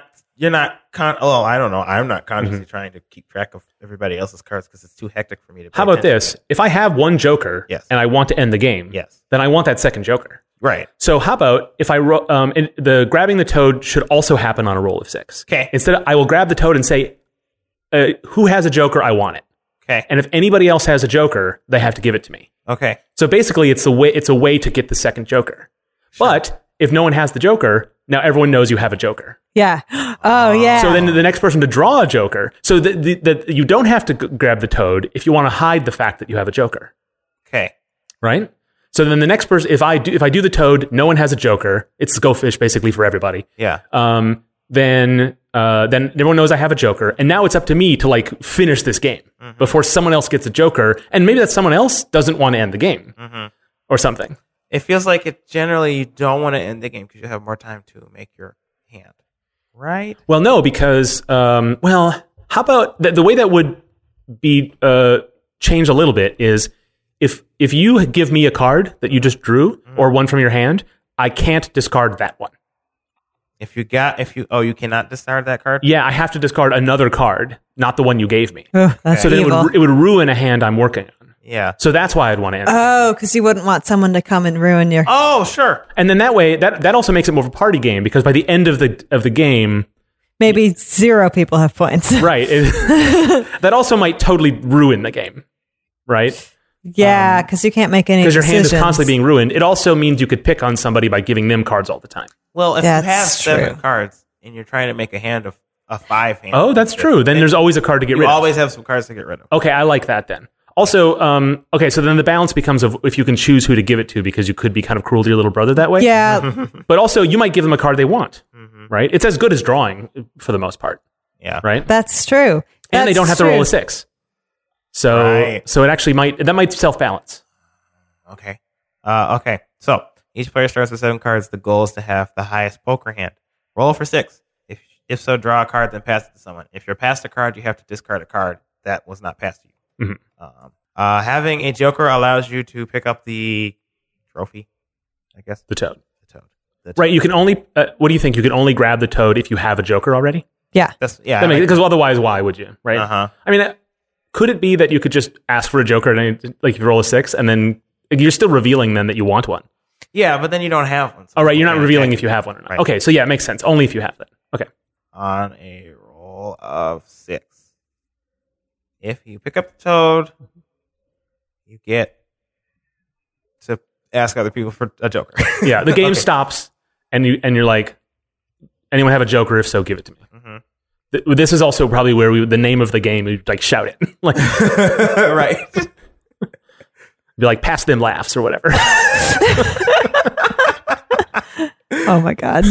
I don't know. I'm not consciously trying to keep track of everybody else's cards because it's too hectic for me to pay How about attention this? If I have one joker and I want to end the game, then I want that second joker. Right. So how about if I the grabbing the toad should also happen on a roll of 6. Okay. Instead, I will grab the toad and say, "Who has a joker? I want it." Okay. And if anybody else has a joker, they have to give it to me. Okay. So basically, it's a way to get the second joker. Sure. But if no one has the joker, now everyone knows you have a joker. Yeah. Oh, yeah. So then the next person to draw a joker. So you don't have to grab the toad if you want to hide the fact that you have a joker. Okay. Right. So then the next person, if I do the toad, no one has a joker. It's go fish basically for everybody. Yeah. Then everyone knows I have a joker, and now it's up to me to like finish this game before someone else gets a joker, and maybe that someone else doesn't want to end the game or something. It feels like it generally you don't want to end the game because you have more time to make your hand, right? Well, no, because how about the way that would be changed a little bit is if you give me a card that you just drew or one from your hand, I can't discard that one. You cannot discard that card? Yeah, I have to discard another card, not the one you gave me. Ugh, that's so evil. then it would ruin a hand I'm working on. Yeah. So that's why I'd want to end it. Oh, because you wouldn't want someone to come and ruin your... Oh, sure. And then that way, that also makes it more of a party game because by the end of the game, maybe 0 people have points. Right. That also might totally ruin the game, right? Yeah, because you can't make any Because your decisions. hand is constantly being ruined. It also means you could pick on somebody by giving them cards all the time. Well, if That's you have 7 true. cards and you're trying to make a hand of a 5 hand. Oh, that's true. Then there's always a card to get you rid of. always have some cards to get rid of. Okay, I like that then. Also, okay, so then the balance becomes of if you can choose who to give it to, because you could be kind of cruel to your little brother that way. Yeah, But also, you might give them a card they want, right? It's as good as drawing for the most part, Yeah. right? that's true. And they don't have to roll a 6. So, Right. so it actually might self-balance. Okay. Okay. So each player starts with 7 cards. The goal is to have the highest poker hand. Roll for 6. If so, draw a card, then pass it to someone. If you're passed a card, you have to discard a card that was not passed to you. Having a joker allows you to pick up the trophy, I guess. The toad. The toad. Right, you can only, what do you think? You can only grab the toad if you have a joker already? Yeah. Because otherwise, why would you, right? Uh-huh. I mean, could it be that you could just ask for a joker, and like you roll a 6, and then you're still revealing then that you want one? Yeah, but then you don't have one. So Oh, right, you're not you can't revealing attack if you it. have one or not. Right. Okay, so yeah, it makes sense. Only if you have that. Okay. On a roll of 6. If you pick up the toad, you get to ask other people for a joker. Yeah, the game Okay. stops, and you're like, anyone have a joker? If so, give it to me. This is also probably where the name of the game, we'd like shout it. Like, Right. be like, pass them laughs or whatever. Oh my god.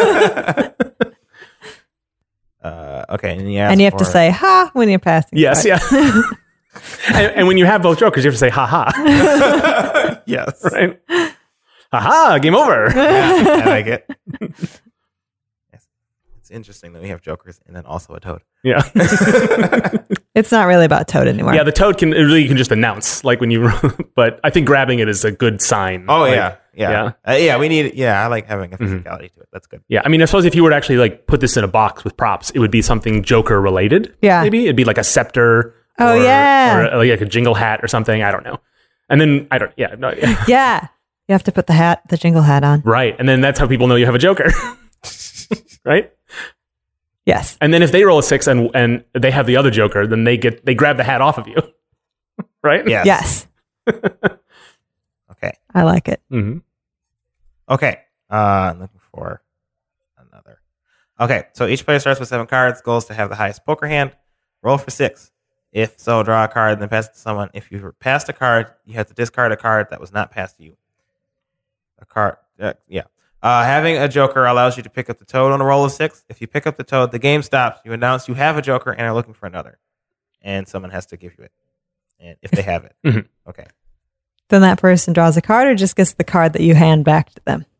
Okay, and you And you have to say "ha" when you're passing. Yes, cards. yeah. and when you have both jokers, you have to say, ha ha. yes. Right? Ha ha, game over. I like it. Yes. It's interesting that we have jokers and then also a toad. Yeah. It's not really about Toad anymore. Yeah, the toad you can just announce, like when you, but I think grabbing it is a good sign. Oh, Like, yeah. We need it. Yeah, I like having a physicality to it. That's good. Yeah, I mean, I suppose if you were to actually like put this in a box with props, it would be something Joker related. Yeah. Maybe it'd be like a scepter. Oh, yeah. Or like a jingle hat or something. I don't know. And then I don't. Yeah. No, yeah. Yeah. You have to put the jingle hat on. Right. And then that's how people know you have a Joker. Right. Yes. And then if they roll a 6 and they have the other Joker, then they grab the hat off of you. Right. Yes. Yes. Okay. I like it. Mm-hmm. Okay. I'm looking for another. Okay. So each player starts with 7 cards. Goal is to have the highest poker hand. Roll for 6. If so, draw a card, then pass it to someone. If you passed a card, you have to discard a card that was not passed to you. A card. Having a joker allows you to pick up the toad on a roll of 6. If you pick up the toad, the game stops. You announce you have a joker and are looking for another. And someone has to give you it. And if they have it. Mhm. Okay. Then that person draws a card or just gets the card that you hand back to them.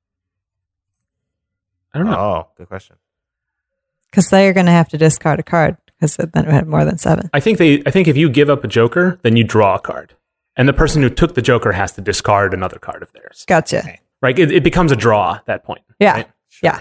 I don't know. Oh, good question. Because they're going to have to discard a card because then it would have more than 7. I think if you give up a Joker, then you draw a card. And the person who took the Joker has to discard another card of theirs. Gotcha. Okay. Right? It becomes a draw at that point. Yeah. Right? Yeah.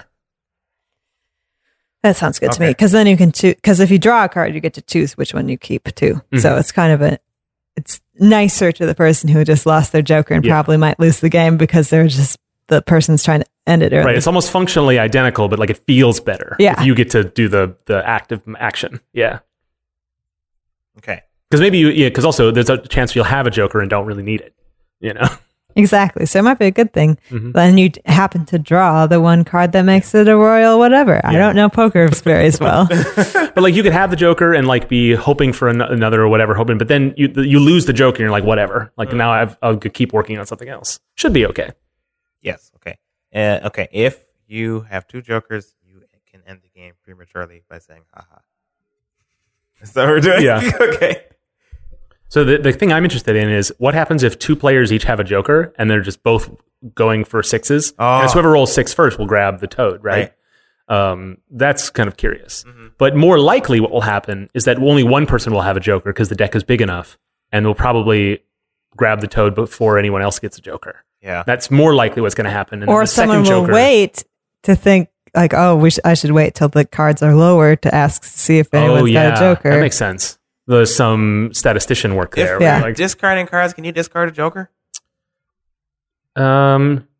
That sounds good to me. Okay. Because then you can choose. Because if you draw a card, you get to choose which one you keep too. So it's kind of it's nicer to the person who just lost their Joker and Yeah. probably might lose the game because the person's trying to end it early. Right. It's almost functionally identical, but like it feels better. Yeah. If you get to do the active action. Yeah. Okay. Because because also there's a chance you'll have a Joker and don't really need it. You know? Exactly. So it might be a good thing. Then you happen to draw the one card that makes it a royal whatever. I don't know poker very well. But like you could have the Joker and like be hoping for another or whatever, but then you lose the Joker and you're like, whatever. Like now I'll keep working on something else. Should be okay. Yes. Okay. Okay. If you have 2 jokers, you can end the game prematurely by saying "haha." Is that what we're doing? Yeah. Okay. So the thing I'm interested in is what happens if 2 players each have a Joker and they're just both going for 6s. Oh. And so whoever rolls 6 first will grab the toad, right? That's kind of curious. But more likely what will happen is that only one person will have a Joker because the deck is big enough and will probably grab the toad before anyone else gets a Joker. Yeah. That's more likely what's going to happen. And then Or the someone second will Joker, wait to think like, oh, I should wait till the cards are lower to ask to see if anyone's got a Joker. That makes sense. There's some statistician work there. If right? Yeah. Like, discarding cards, can you discard a joker?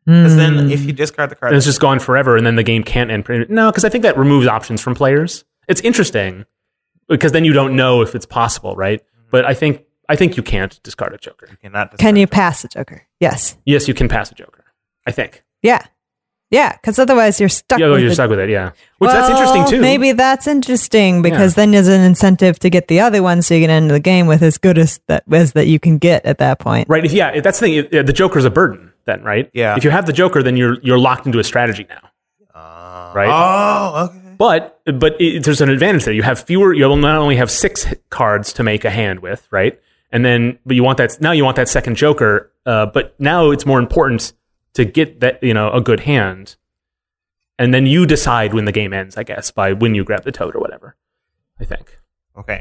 Because then if you discard the card, it's just gone forever, and then the game can't end. No, because I think that removes options from players. It's interesting because then you don't know if it's possible, right? But I think you can't discard a joker. you cannot discard Can you pass a joker? Yes. Yes, you can pass a joker. I think. Yeah. Yeah, because otherwise you're stuck Yeah, with you're it. stuck with it. Yeah, which that's interesting too. Maybe that's interesting because then there's an incentive to get the other one so you can end the game with as good as that you can get at that point. Right? If that's the thing. The joker's a burden then, right? Yeah. If you have the joker, then you're locked into a strategy now. Right? Oh, okay. But there's an advantage there. You have fewer. You'll not only have 6 cards to make a hand with, right? And then, but you want that second joker. But now it's more important to get that a good hand, and then you decide when the game ends. I guess by when you grab the toad or whatever. I think. Okay.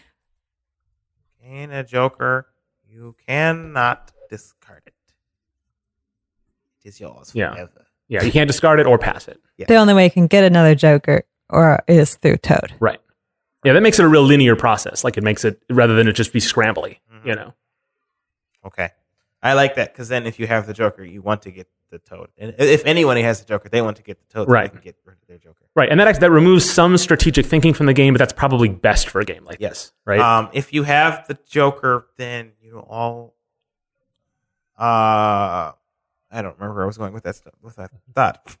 In a joker, you cannot discard it. It is yours forever. Yeah, you can't discard it or pass it. The only way you can get another joker is through Toad. Right. Yeah, that makes it a real linear process. Like it makes it rather than it just be scrambly. Okay. I like that because then if you have the joker, you want to get the toad. And if anyone has a joker, they want to get the toad so Right. they can get rid of their joker. Right, and that removes some strategic thinking from the game, but that's probably best for a game like this, right? If you have the joker, then you all. I don't remember where I was going with that stuff. With that thought.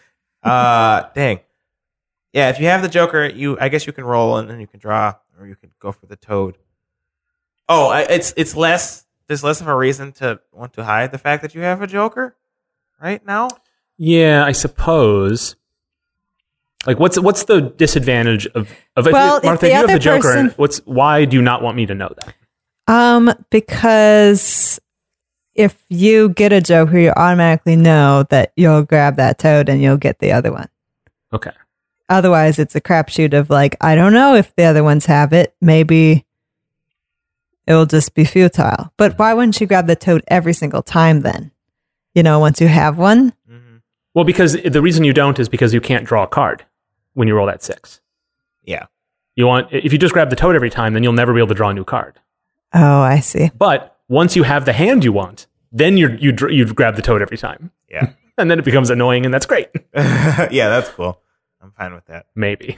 Dang. Yeah, if you have the joker, I guess you can roll and then you can draw, or you can go for the toad. Oh, it's less. There's less of a reason to want to hide the fact that you have a joker, right now. Yeah, I suppose. Like, what's the disadvantage of Well, Martha? if the If you have other the joker, person- why do you not want me to know that? Because if you get a joker, you automatically know that you'll grab that toad and you'll get the other one. Okay. Otherwise, it's a crapshoot of like, I don't know if the other ones have it. Maybe it will just be futile. But why wouldn't you grab the toad every single time then? Once you have one? Well, because the reason you don't is because you can't draw a card when you roll that 6. Yeah. If you just grab the toad every time, then you'll never be able to draw a new card. Oh, I see. But once you have the hand you want, then you grab the toad every time. Yeah. And then it becomes annoying, and that's great. Yeah, that's cool. I'm fine with that. Maybe.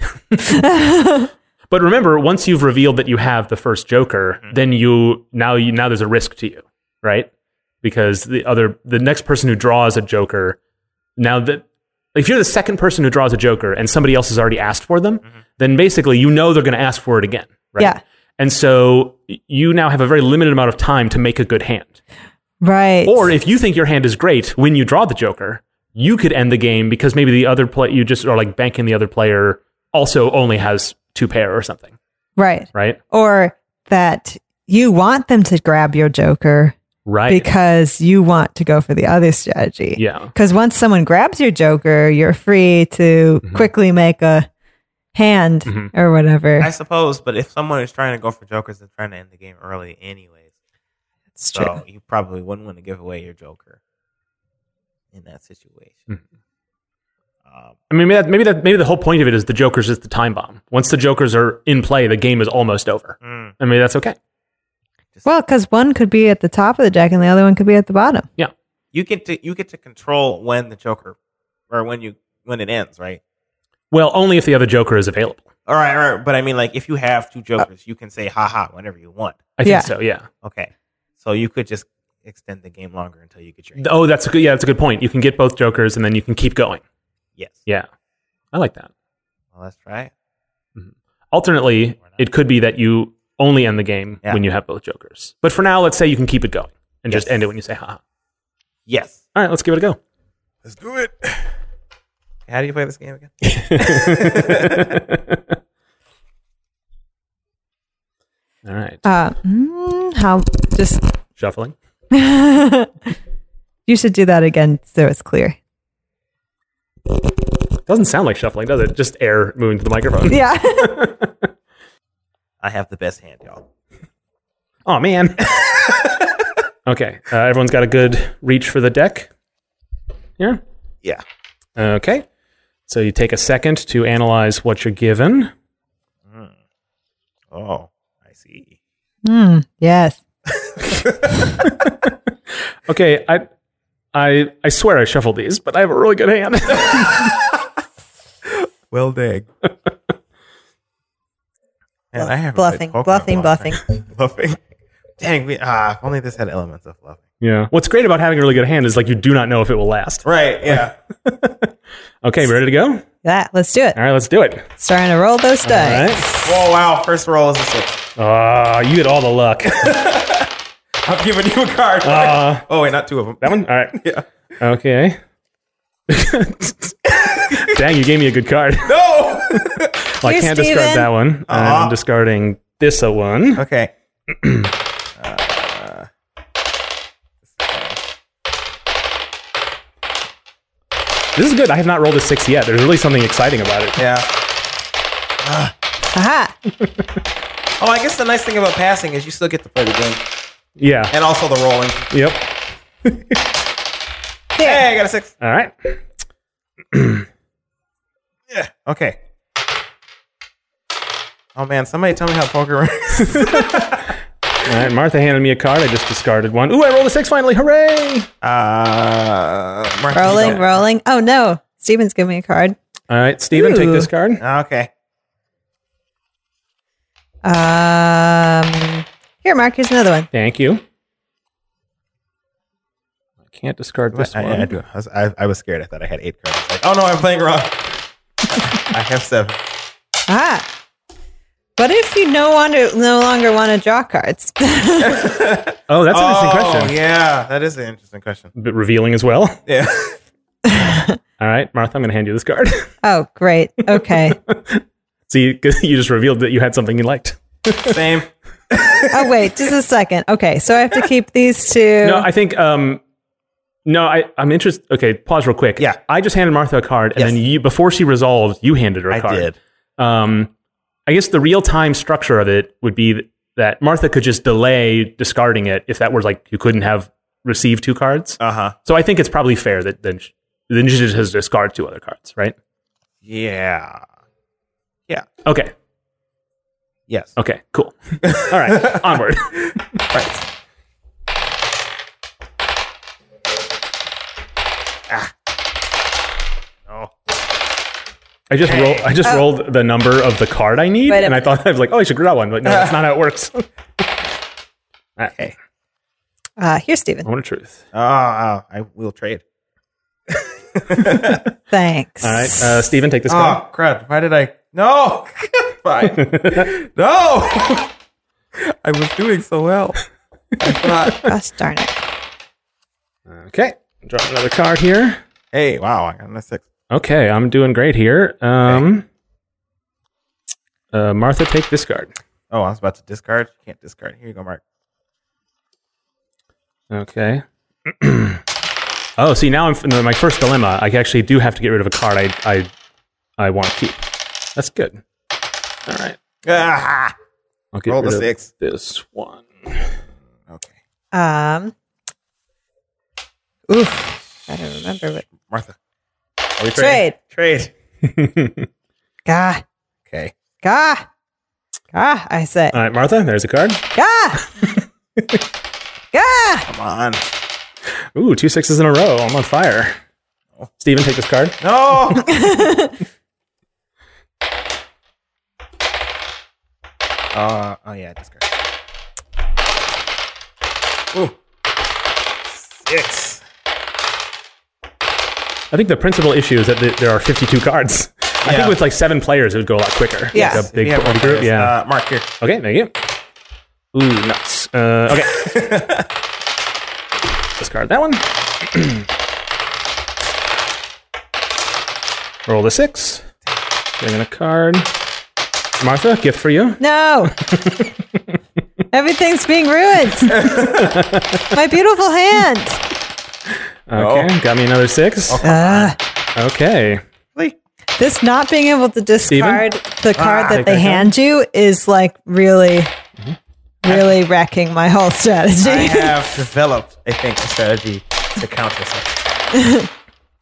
But remember, once you've revealed that you have the first joker, then now there's a risk to you, right? Because the next person who draws a joker, now that if you're the second person who draws a joker and somebody else has already asked for them, then basically they're going to ask for it again, right? Yeah. And so you now have a very limited amount of time to make a good hand. Right. Or if you think your hand is great when you draw the joker, you could end the game because maybe the other you just are like banking the other player also only has 2 pair or something. Right. Right? Or that you want them to grab your joker. Right. Because you want to go for the other strategy. Yeah. Because once someone grabs your joker, you're free to quickly make a hand or whatever. I suppose, but if someone is trying to go for jokers, they're trying to end the game early anyways. It's true. So you probably wouldn't want to give away your joker in that situation. I mean, maybe the whole point of it is the joker's just the time bomb. Once the jokers are in play, the game is almost over. I mean, that's okay. Well, because one could be at the top of the deck and the other one could be at the bottom. Yeah. You get to control when the joker or when it ends, right? Well, only if the other joker is available. All right. But I mean, like, if you have 2 jokers, you can say "ha whenever you want. I think so. Yeah. Okay, so you could just extend the game longer until you get your. Oh, that's a good point. You can get both jokers and then you can keep going. Yes. Yeah. I like that. Well, let's try it. Alternately, it could be that you only end the game when you have both jokers. But for now, let's say you can keep it going and just end it when you say haha. Yes. All right, let's give it a go. Let's do it. How do you play this game again? All right. How just Shuffling. you should do that again so it's clear. Doesn't sound like shuffling, does it? Just air moving to the microphone. Yeah. I have the best hand, y'all. Oh, man. Okay. Everyone's got a good reach for the deck? Yeah? Yeah. Okay. So you take a second to analyze what you're given. Oh, I see. Yes. Okay. I swear I shuffled these, but I have a really good hand. Well, dig. Man, I haven't Bluffing, played poker in a bluffing, long time. Bluffing. Dang, if only this had elements of bluffing. Yeah. What's great about having a really good hand is like you do not know if it will last. Right, yeah. Okay, ready to go? Yeah, let's do it. All right, let's do it. Starting to roll those All dice. right. Whoa, wow. First roll is a 6. You get all the luck. I'm giving you a card. Oh, wait, not 2 of them. That one? All right. Yeah. Okay. Dang, you gave me a good card. No! Well, I Here, can't Steven. discard that one. I'm discarding this one. Okay. This is good. I have not rolled a 6 yet. There's really something exciting about it. Yeah. Aha. Oh, I guess the nice thing about passing is you still get to play the game. Yeah. And also the rolling. Yep. Hey, I got a 6. All right. Yeah. Okay. Oh, man. Somebody tell me how poker works. All right. Martha handed me a card. I just discarded one. Ooh, I rolled a 6 finally. Hooray! Martha, Rolling, you go. rolling. Oh, no. Steven's giving me a card. All right, Steven, take Ooh. this card. Okay. Here, Mark. Here's another one. Thank you. I can't discard this one. I do. I was scared. I thought I had 8 cards. I was like, oh, no, I'm playing wrong. I have 7. Ah. What if you no longer want to draw cards? Oh, that's an interesting question. Yeah, that is an interesting question. A bit revealing as well. Yeah. All right, Martha, I'm going to hand you this card. Oh, great. Okay. See, because you just revealed that you had something you liked. Same. Oh, wait. Just a second. Okay. So I have to keep these two. No, I think. I'm interested. Okay, pause real quick. Yeah. I just handed Martha a card, and Yes. then you, before she resolved, you handed her a I card. did. I guess the real time structure of it would be that Martha could just delay discarding it if that was like you couldn't have received 2 cards. Uh-huh. So I think it's probably fair that then she just has to discard 2 other cards, right? Yeah. Yeah. Okay. Yes. Okay. Cool. All right. Onward. Right. No. I just rolled the number of the card I need, Wait a and I thought I was like, oh, I should draw one, but no, that's not how it works. Okay. Here's Steven. Oh. Moment of truth. I will trade. Thanks. All right, Steven, take this card. Oh, crud. Why did I? No. Fine. No. I was doing so well. I thought. Gosh darn it. Okay, drop another card here. Hey, wow. I got a 6. Okay, I'm doing great here. Martha, take this card. Oh, I was about to discard. You can't discard. Here you go, Mark. Okay. Oh, see, now I'm in my first dilemma. I actually do have to get rid of a card I want to keep. That's good. All right. Ah! I'll get Roll rid the of 6. this one. Okay. Oof. I don't remember what. Martha. Are we Trade. Trade. Gah. Okay. Gah. Gah, I say. All right, Martha, there's a card. Gah. Gah. Come on. Ooh, 2 6s in a row. I'm on fire. Steven, take this card. No. Oh yeah, discard. Ooh. 6. I think the principal issue is that there are 52 cards. I Yeah. think with like 7 players, it would go a lot quicker. Yes. Like a big We have more group. players. Yeah. Mark here. Okay, thank you. Ooh, nuts. Okay. Discard that one. Roll the 6. Bring in a card. Martha, gift for you. No. Everything's being ruined. My beautiful hand. Okay, got me another 6. Okay. This not being able to discard the card that Take they that hand you is like really wrecking my whole strategy. I have developed, I think, a strategy to counter something.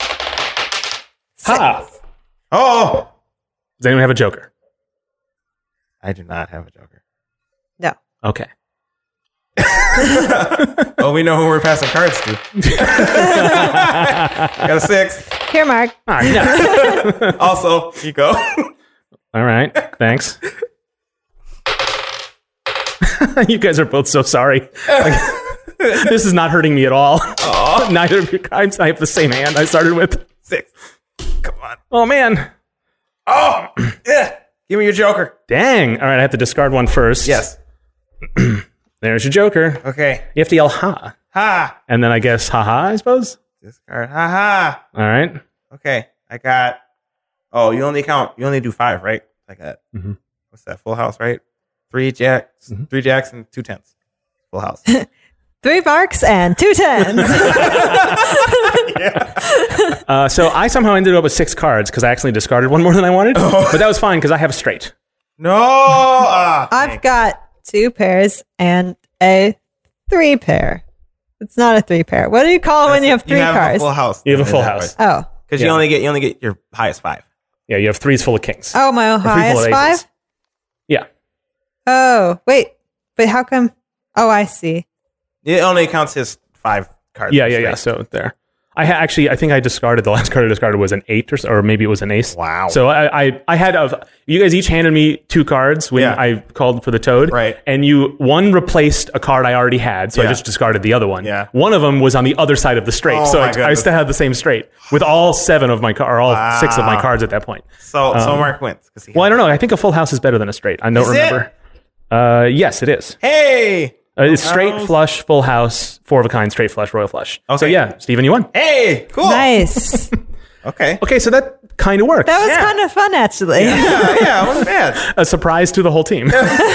Ha! Oh! Does anyone have a joker? I do not have a joker. No. Okay. Well, we know who we're passing cards to. Got a 6. Here, Mark. Ah, yeah. Also, you go. All right. Thanks. You guys are both so sorry. This is not hurting me at all. Neither of your cards. I have the same hand I started with. 6. Come on. Oh, man. Oh, yeah. Give me your Joker. Dang. All right. I have to discard one first. Yes. There's your Joker. Okay. You have to yell ha. Ha. And then I guess ha, I suppose. Discard. Ha ha. All right. Okay. I got. Oh, you only do 5, right? I got. What's that? Full house, right? 3 jacks, 3 jacks, and 2 10s. Full house. 3 Marks and 2 10s. So I somehow ended up with 6 cards because I actually discarded one more than I wanted. But that was fine because I have a straight. No. I've got 2 pairs and a 3 pair. It's not a 3 pair. What do you call it when you have 3 You have cards? a full house. You have a full house. Oh. Because Yeah. you only get your highest 5. Yeah, you have 3s full of kings. Oh, my Or 3 full of highest aces. 5? Yeah. Oh, wait. But how come? Oh, I see. It only counts his 5 cards. Yeah. So there. I think I discarded, the last card I discarded was an 8 or maybe it was an ace. Wow. So I had, you guys each handed me 2 cards when Yeah. I called for the toad. Right. And one replaced a card I already had. So I Yeah. just discarded the other one. Yeah. One of them was on the other side of the straight. Oh so my I goodness. still had the same straight with all 7 of my or all 6 of my Wow. cards at that point. So Mark wins. Well, I don't know. I think a full house is better than a straight. I don't Is it? remember. Yes, it is. Hey. It's straight, house. flush, full house, 4 of a kind, straight flush, royal flush. So Okay. yeah, Steven, you won. Hey. Cool. Nice. Okay. Okay, so that kind of worked. That was Yeah. kind of fun, actually. Yeah. It wasn't bad. A surprise to the whole team.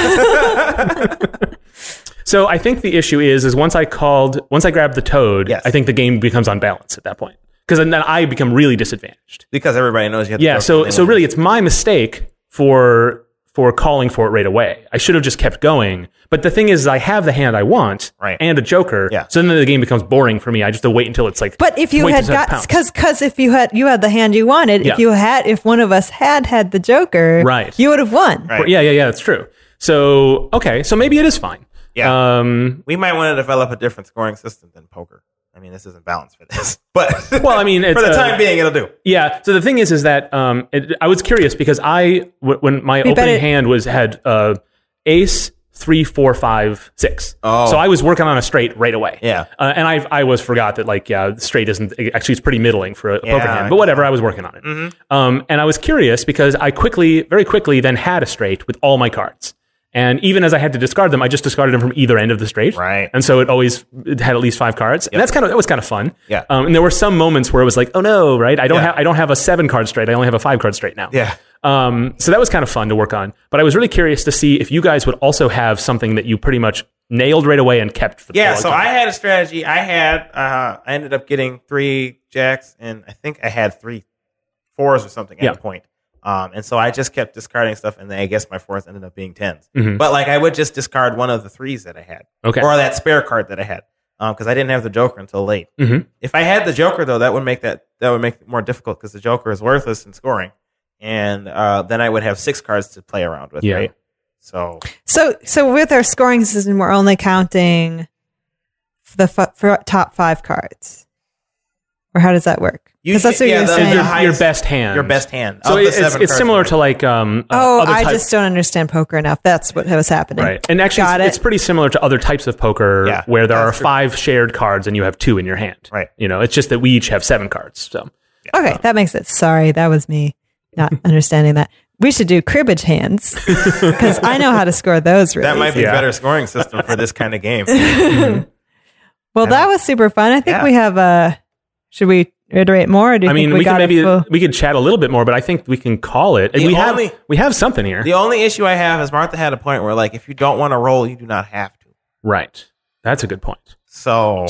So I think the issue is once I grabbed the toad, Yes. I think the game becomes unbalanced at that point. Because then I become really disadvantaged. Because everybody knows you have to Yeah, so really it's my mistake for calling for it right away. I should have just kept going. But the thing is I have the hand I want Right. and a joker. Yeah. So then the game becomes boring for me. I just have to wait until it's like But if you wait had till it's got, pounce. because if you had the hand you wanted, Yeah. if one of us had the Joker, Right. you would have won. Right. Yeah, that's true. So okay, so maybe it is fine. Yeah. We might want to develop a different scoring system than poker. I mean, this isn't balanced for this. But Well, I mean, for it's, the time being, it'll do. Yeah. So the thing is that I was curious because when my opening better- hand had ace, 3, 4, 5, 6. Oh. So I was working on a straight right away. Yeah. And I was forgot that straight isn't actually, it's pretty middling for a Yeah, poker hand. But whatever, I was working on it. And I was curious because I very quickly then had a straight with all my cards. And even as I had to discard them, I just discarded them from either end of the straight. Right. And so it had at least 5 cards. And that was kind of fun. Yeah. And there were some moments where it was like, oh no, right? I don't have a 7 card straight. I only have a 5 card straight now. Yeah. So that was kind of fun to work on. But I was really curious to see if you guys would also have something that you pretty much nailed right away and kept for the Yeah, long so time. I had a strategy. I ended up getting 3 jacks, and I think I had 3 4s or something at Yeah. a point. And so I just kept discarding stuff, and then I guess my 4s ended up being 10s. Mhm. But I would just discard one of the 3s that I had, Okay. or that spare card that I had, because I didn't have the Joker until late. Mhm. If I had the Joker though, that would make it more difficult because the Joker is worthless in scoring, and then I would have 6 cards to play around with. Yeah. Right. So So with our scoring system, we're only counting the for top 5 cards, or how does that work? Because that's what you're saying. the highest- your best hand. your best hand. So of the it's 7 cards similar that to like Oh, other I types. just don't understand poker enough. That's what was happening. Right. And actually, Got it's it. pretty similar to other types of poker Yeah, where there are that's true. 5 shared cards and you have 2 in your hand. Right. It's just that we each have 7 cards. So Okay, that makes it. Sorry, that was me not understanding that. We should do cribbage hands because I know how to score those. Really That might be Yeah. a better scoring system for this kind of game. Well, that was super fun. I think Yeah. we have. Should we iterate more? Or do you I mean, think we can got maybe it full? we could chat a little bit more, but I think we can call it. And The we have something here. The only issue I have is Martha had a point where, if you don't want to roll, you do not have to. Right. That's a good point. So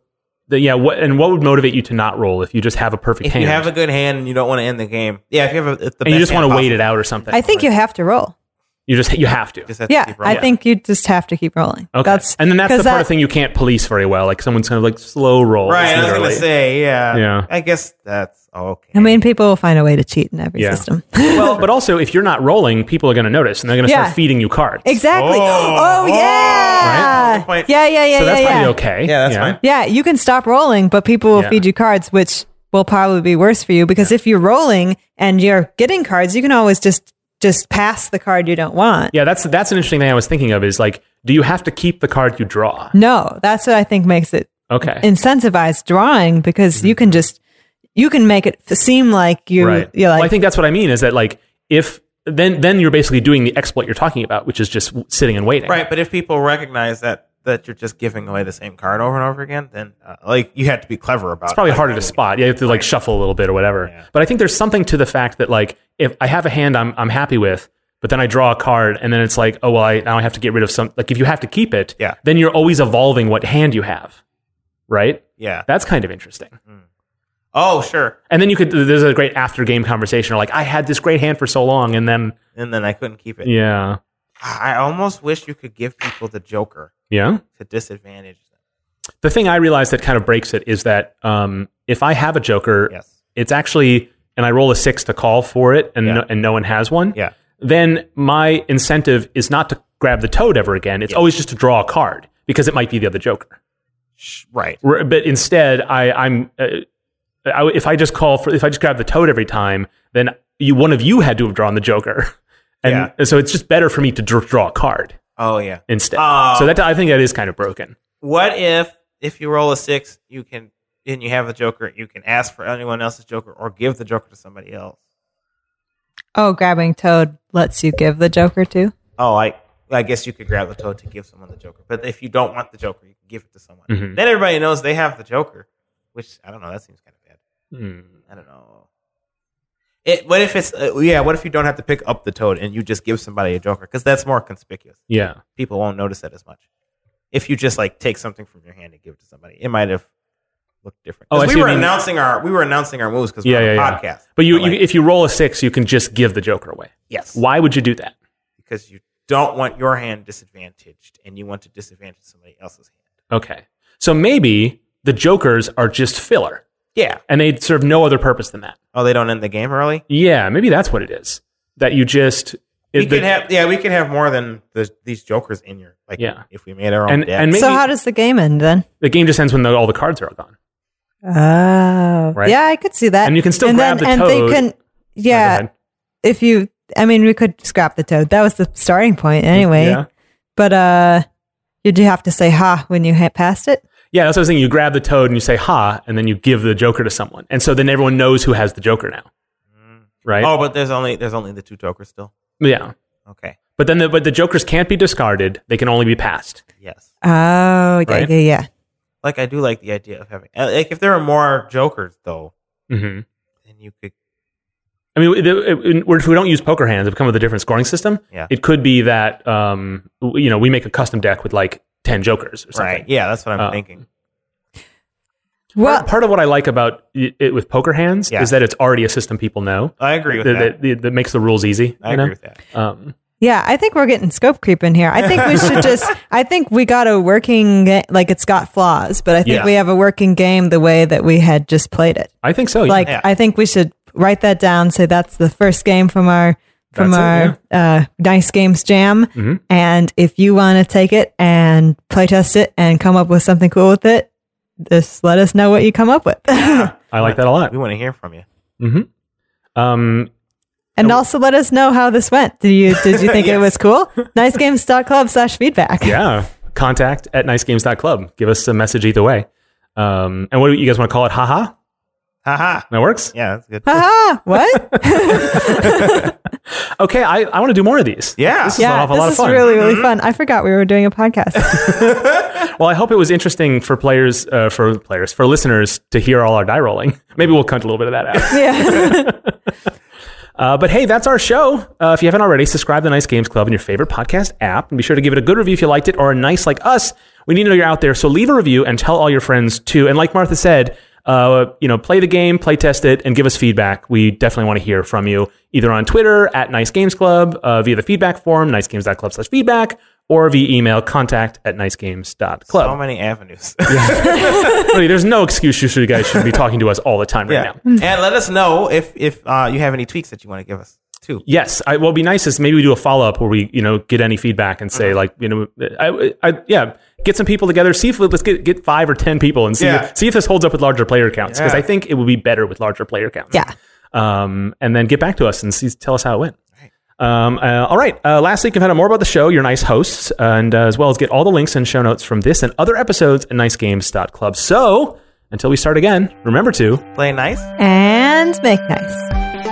What would motivate you to not roll if you just have a perfect if hand? you have a good hand and you don't want to end the game, if you have the and you just want to wait it out or something. I think you have to roll. You have to. Just have to Yeah, keep rolling. I think you just have to keep rolling. Okay. And then that's the part of thing you can't police very well. Like someone's kind of like slow roll. Right, I was going to say, Yeah. yeah. I guess that's okay. I mean, people will find a way to cheat in every system. Well, but also if you're not rolling, people are going to notice and they're going to start feeding you cards. Exactly. Oh, yeah. Good point. Yeah. So that's probably okay. Yeah, that's fine. Yeah, you can stop rolling, but people will feed you cards, which will probably be worse for you because if you're rolling and you're getting cards, you can always just pass the card you don't want. Yeah, that's an interesting thing I was thinking of is like, do you have to keep the card you draw? No, that's what I think makes it incentivized drawing because you can make it seem like you're like. Well, I think that's what I mean is that like if then you're basically doing the exploit you're talking about, which is just sitting and waiting. Right, but if people recognize that you're just giving away the same card over and over again, then like you have to be clever about it. It's probably harder to spot. You have to like shuffle a little bit or whatever. Yeah. But I think there's something to the fact that like if I have a hand I'm happy with, but then I draw a card and then it's like, oh well, now I have to get rid of some. Like if you have to keep it, then you're always evolving what hand you have, right? Yeah, that's kind of interesting. Oh, sure. And then there's a great after game conversation like I had this great hand for so long and then I couldn't keep it. Yeah. I almost wish you could give people the Joker. Yeah. To disadvantage them. The thing I realized that kind of breaks it is that if I have a Joker, it's actually, and I roll a 6 to call for it and no one has one, then my incentive is not to grab the Toad ever again. It's always just to draw a card because it might be the other Joker. Right. But instead, if I just grab the Toad every time, then one of you had to have drawn the Joker. And so it's just better for me to draw a card. Oh, yeah. Instead. So I think that is kind of broken. What if you roll a 6, and you have the Joker, you can ask for anyone else's Joker or give the Joker to somebody else? Oh, grabbing Toad lets you give the Joker to? Oh, I guess you could grab the Toad to give someone the Joker. But if you don't want the Joker, you can give it to someone. Mm-hmm. Then everybody knows they have the Joker, which, I don't know, that seems kind of bad. I don't know. What if you don't have to pick up the Toad and you just give somebody a Joker? Because that's more conspicuous. Yeah. People won't notice that as much. If you just like take something from your hand and give it to somebody, it might have looked different. We were announcing our moves because we're on a podcast. But if you roll a 6, you can just give the Joker away. Yes. Why would you do that? Because you don't want your hand disadvantaged and you want to disadvantage somebody else's hand. Okay. So maybe the Jokers are just filler. Yeah. And they serve no other purpose than that. Oh, they don't end the game early? Yeah, maybe that's what it is. That you just... we could have more than these Jokers in your... if we made our own deck. And maybe, so how does the game end then? The game just ends when all the cards are all gone. Oh. Right? Yeah, I could see that. And you can still grab the Toad. And they can... Yeah. If you... I mean, we could scrap the Toad. That was the starting point anyway. Yeah. But you do have to say ha when you hit past it? Yeah, that's what I was thinking. You grab the Toad and you say ha, and then you give the Joker to someone. And so then everyone knows who has the Joker now. Right? Oh, but there's only the 2 Jokers still? Yeah. Okay. But then the Jokers can't be discarded. They can only be passed. Yes. Oh, right? Yeah. Like, I do like the idea of having... Like, if there are more Jokers, though, then you could... I mean, if we don't use poker hands, if we come with a different scoring system, it could be that, we make a custom deck with, like, 10 Jokers or something. Right. Yeah, that's what I'm thinking. Well, part of what I like about it with poker hands is that it's already a system people know. I agree with that. That makes the rules easy. I agree with that. Yeah, I think we're getting scope creep in here. I think we should I think we got a working, like it's got flaws, but I think we have a working game the way that we had just played it. I think so. Like, I think we should write that down, say that's the first game from our Dice Games Jam. Mm-hmm. And if you want to take it and playtest it and come up with something cool with it, just let us know what you come up with. I like that a lot. We want to hear from you. Mm-hmm. And also let us know how this went. Did you think it was cool? nicegames.club/feedback. Yeah. Contact at nicegames.club. Give us a message either way. And what do you guys want to call it? Haha? Haha. That works? Yeah, that's good. Haha. What? Okay, I want to do more of these. Yeah. This is a lot of fun. This is really, really fun. I forgot we were doing a podcast. Well, I hope it was interesting for for listeners to hear all our die rolling. Maybe we'll cut a little bit of that out. Yeah. But hey, that's our show. If you haven't already, subscribe to the Nice Games Club in your favorite podcast app. And be sure to give it a good review if you liked it, or a nice like us. We need to know you're out there. So leave a review and tell all your friends too. And like Martha said, Play the game, play test it, and give us feedback. We definitely want to hear from you, either on Twitter at Nice Games Club, via the feedback form, nicegames.club/feedback, or via email, contact@nicegames.club. So many avenues. Really, there's no excuse you guys should be talking to us all the time right now. And let us know if you have any tweaks that you want to give us too. Yes, what would be nice is maybe we do a follow-up where we get any feedback and say get some people together, see if let's get 5 or 10 people and see if this holds up with larger player counts, because I think it would be better with larger player counts. Yeah. And then get back to us and tell us how it went. All right. Lastly, you can find out more about the show, your nice hosts, and as well as get all the links and show notes from this and other episodes at nicegames.club. So until we start again, remember to play nice and make nice.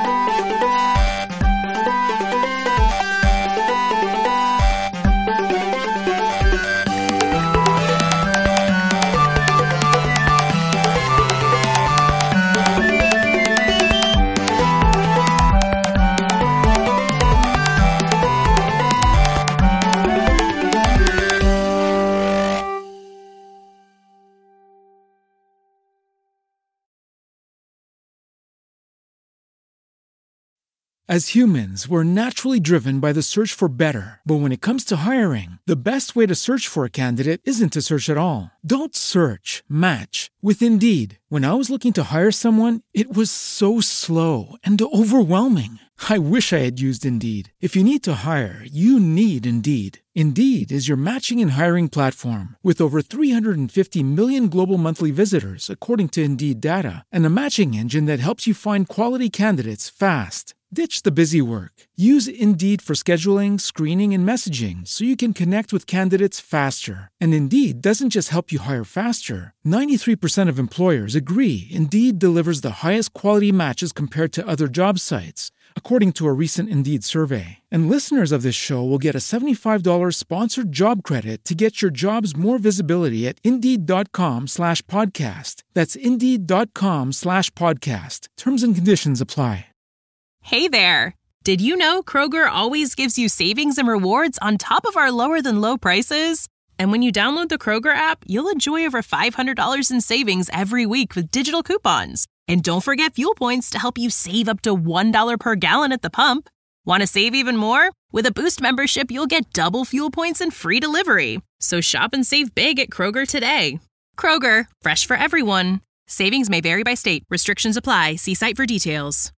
As humans, we're naturally driven by the search for better. But when it comes to hiring, the best way to search for a candidate isn't to search at all. Don't search, match with Indeed. When I was looking to hire someone, it was so slow and overwhelming. I wish I had used Indeed. If you need to hire, you need Indeed. Indeed is your matching and hiring platform with over 350 million global monthly visitors, according to Indeed data, and a matching engine that helps you find quality candidates fast. Ditch the busy work. Use Indeed for scheduling, screening, and messaging so you can connect with candidates faster. And Indeed doesn't just help you hire faster. 93% of employers agree Indeed delivers the highest quality matches compared to other job sites, according to a recent Indeed survey. And listeners of this show will get a $75 sponsored job credit to get your jobs more visibility at Indeed.com/podcast. That's Indeed.com/podcast. Terms and conditions apply. Hey there! Did you know Kroger always gives you savings and rewards on top of our lower-than-low prices? And when you download the Kroger app, you'll enjoy over $500 in savings every week with digital coupons. And don't forget fuel points to help you save up to $1 per gallon at the pump. Want to save even more? With a Boost membership, you'll get double fuel points and free delivery. So shop and save big at Kroger today. Kroger, fresh for everyone. Savings may vary by state. Restrictions apply. See site for details.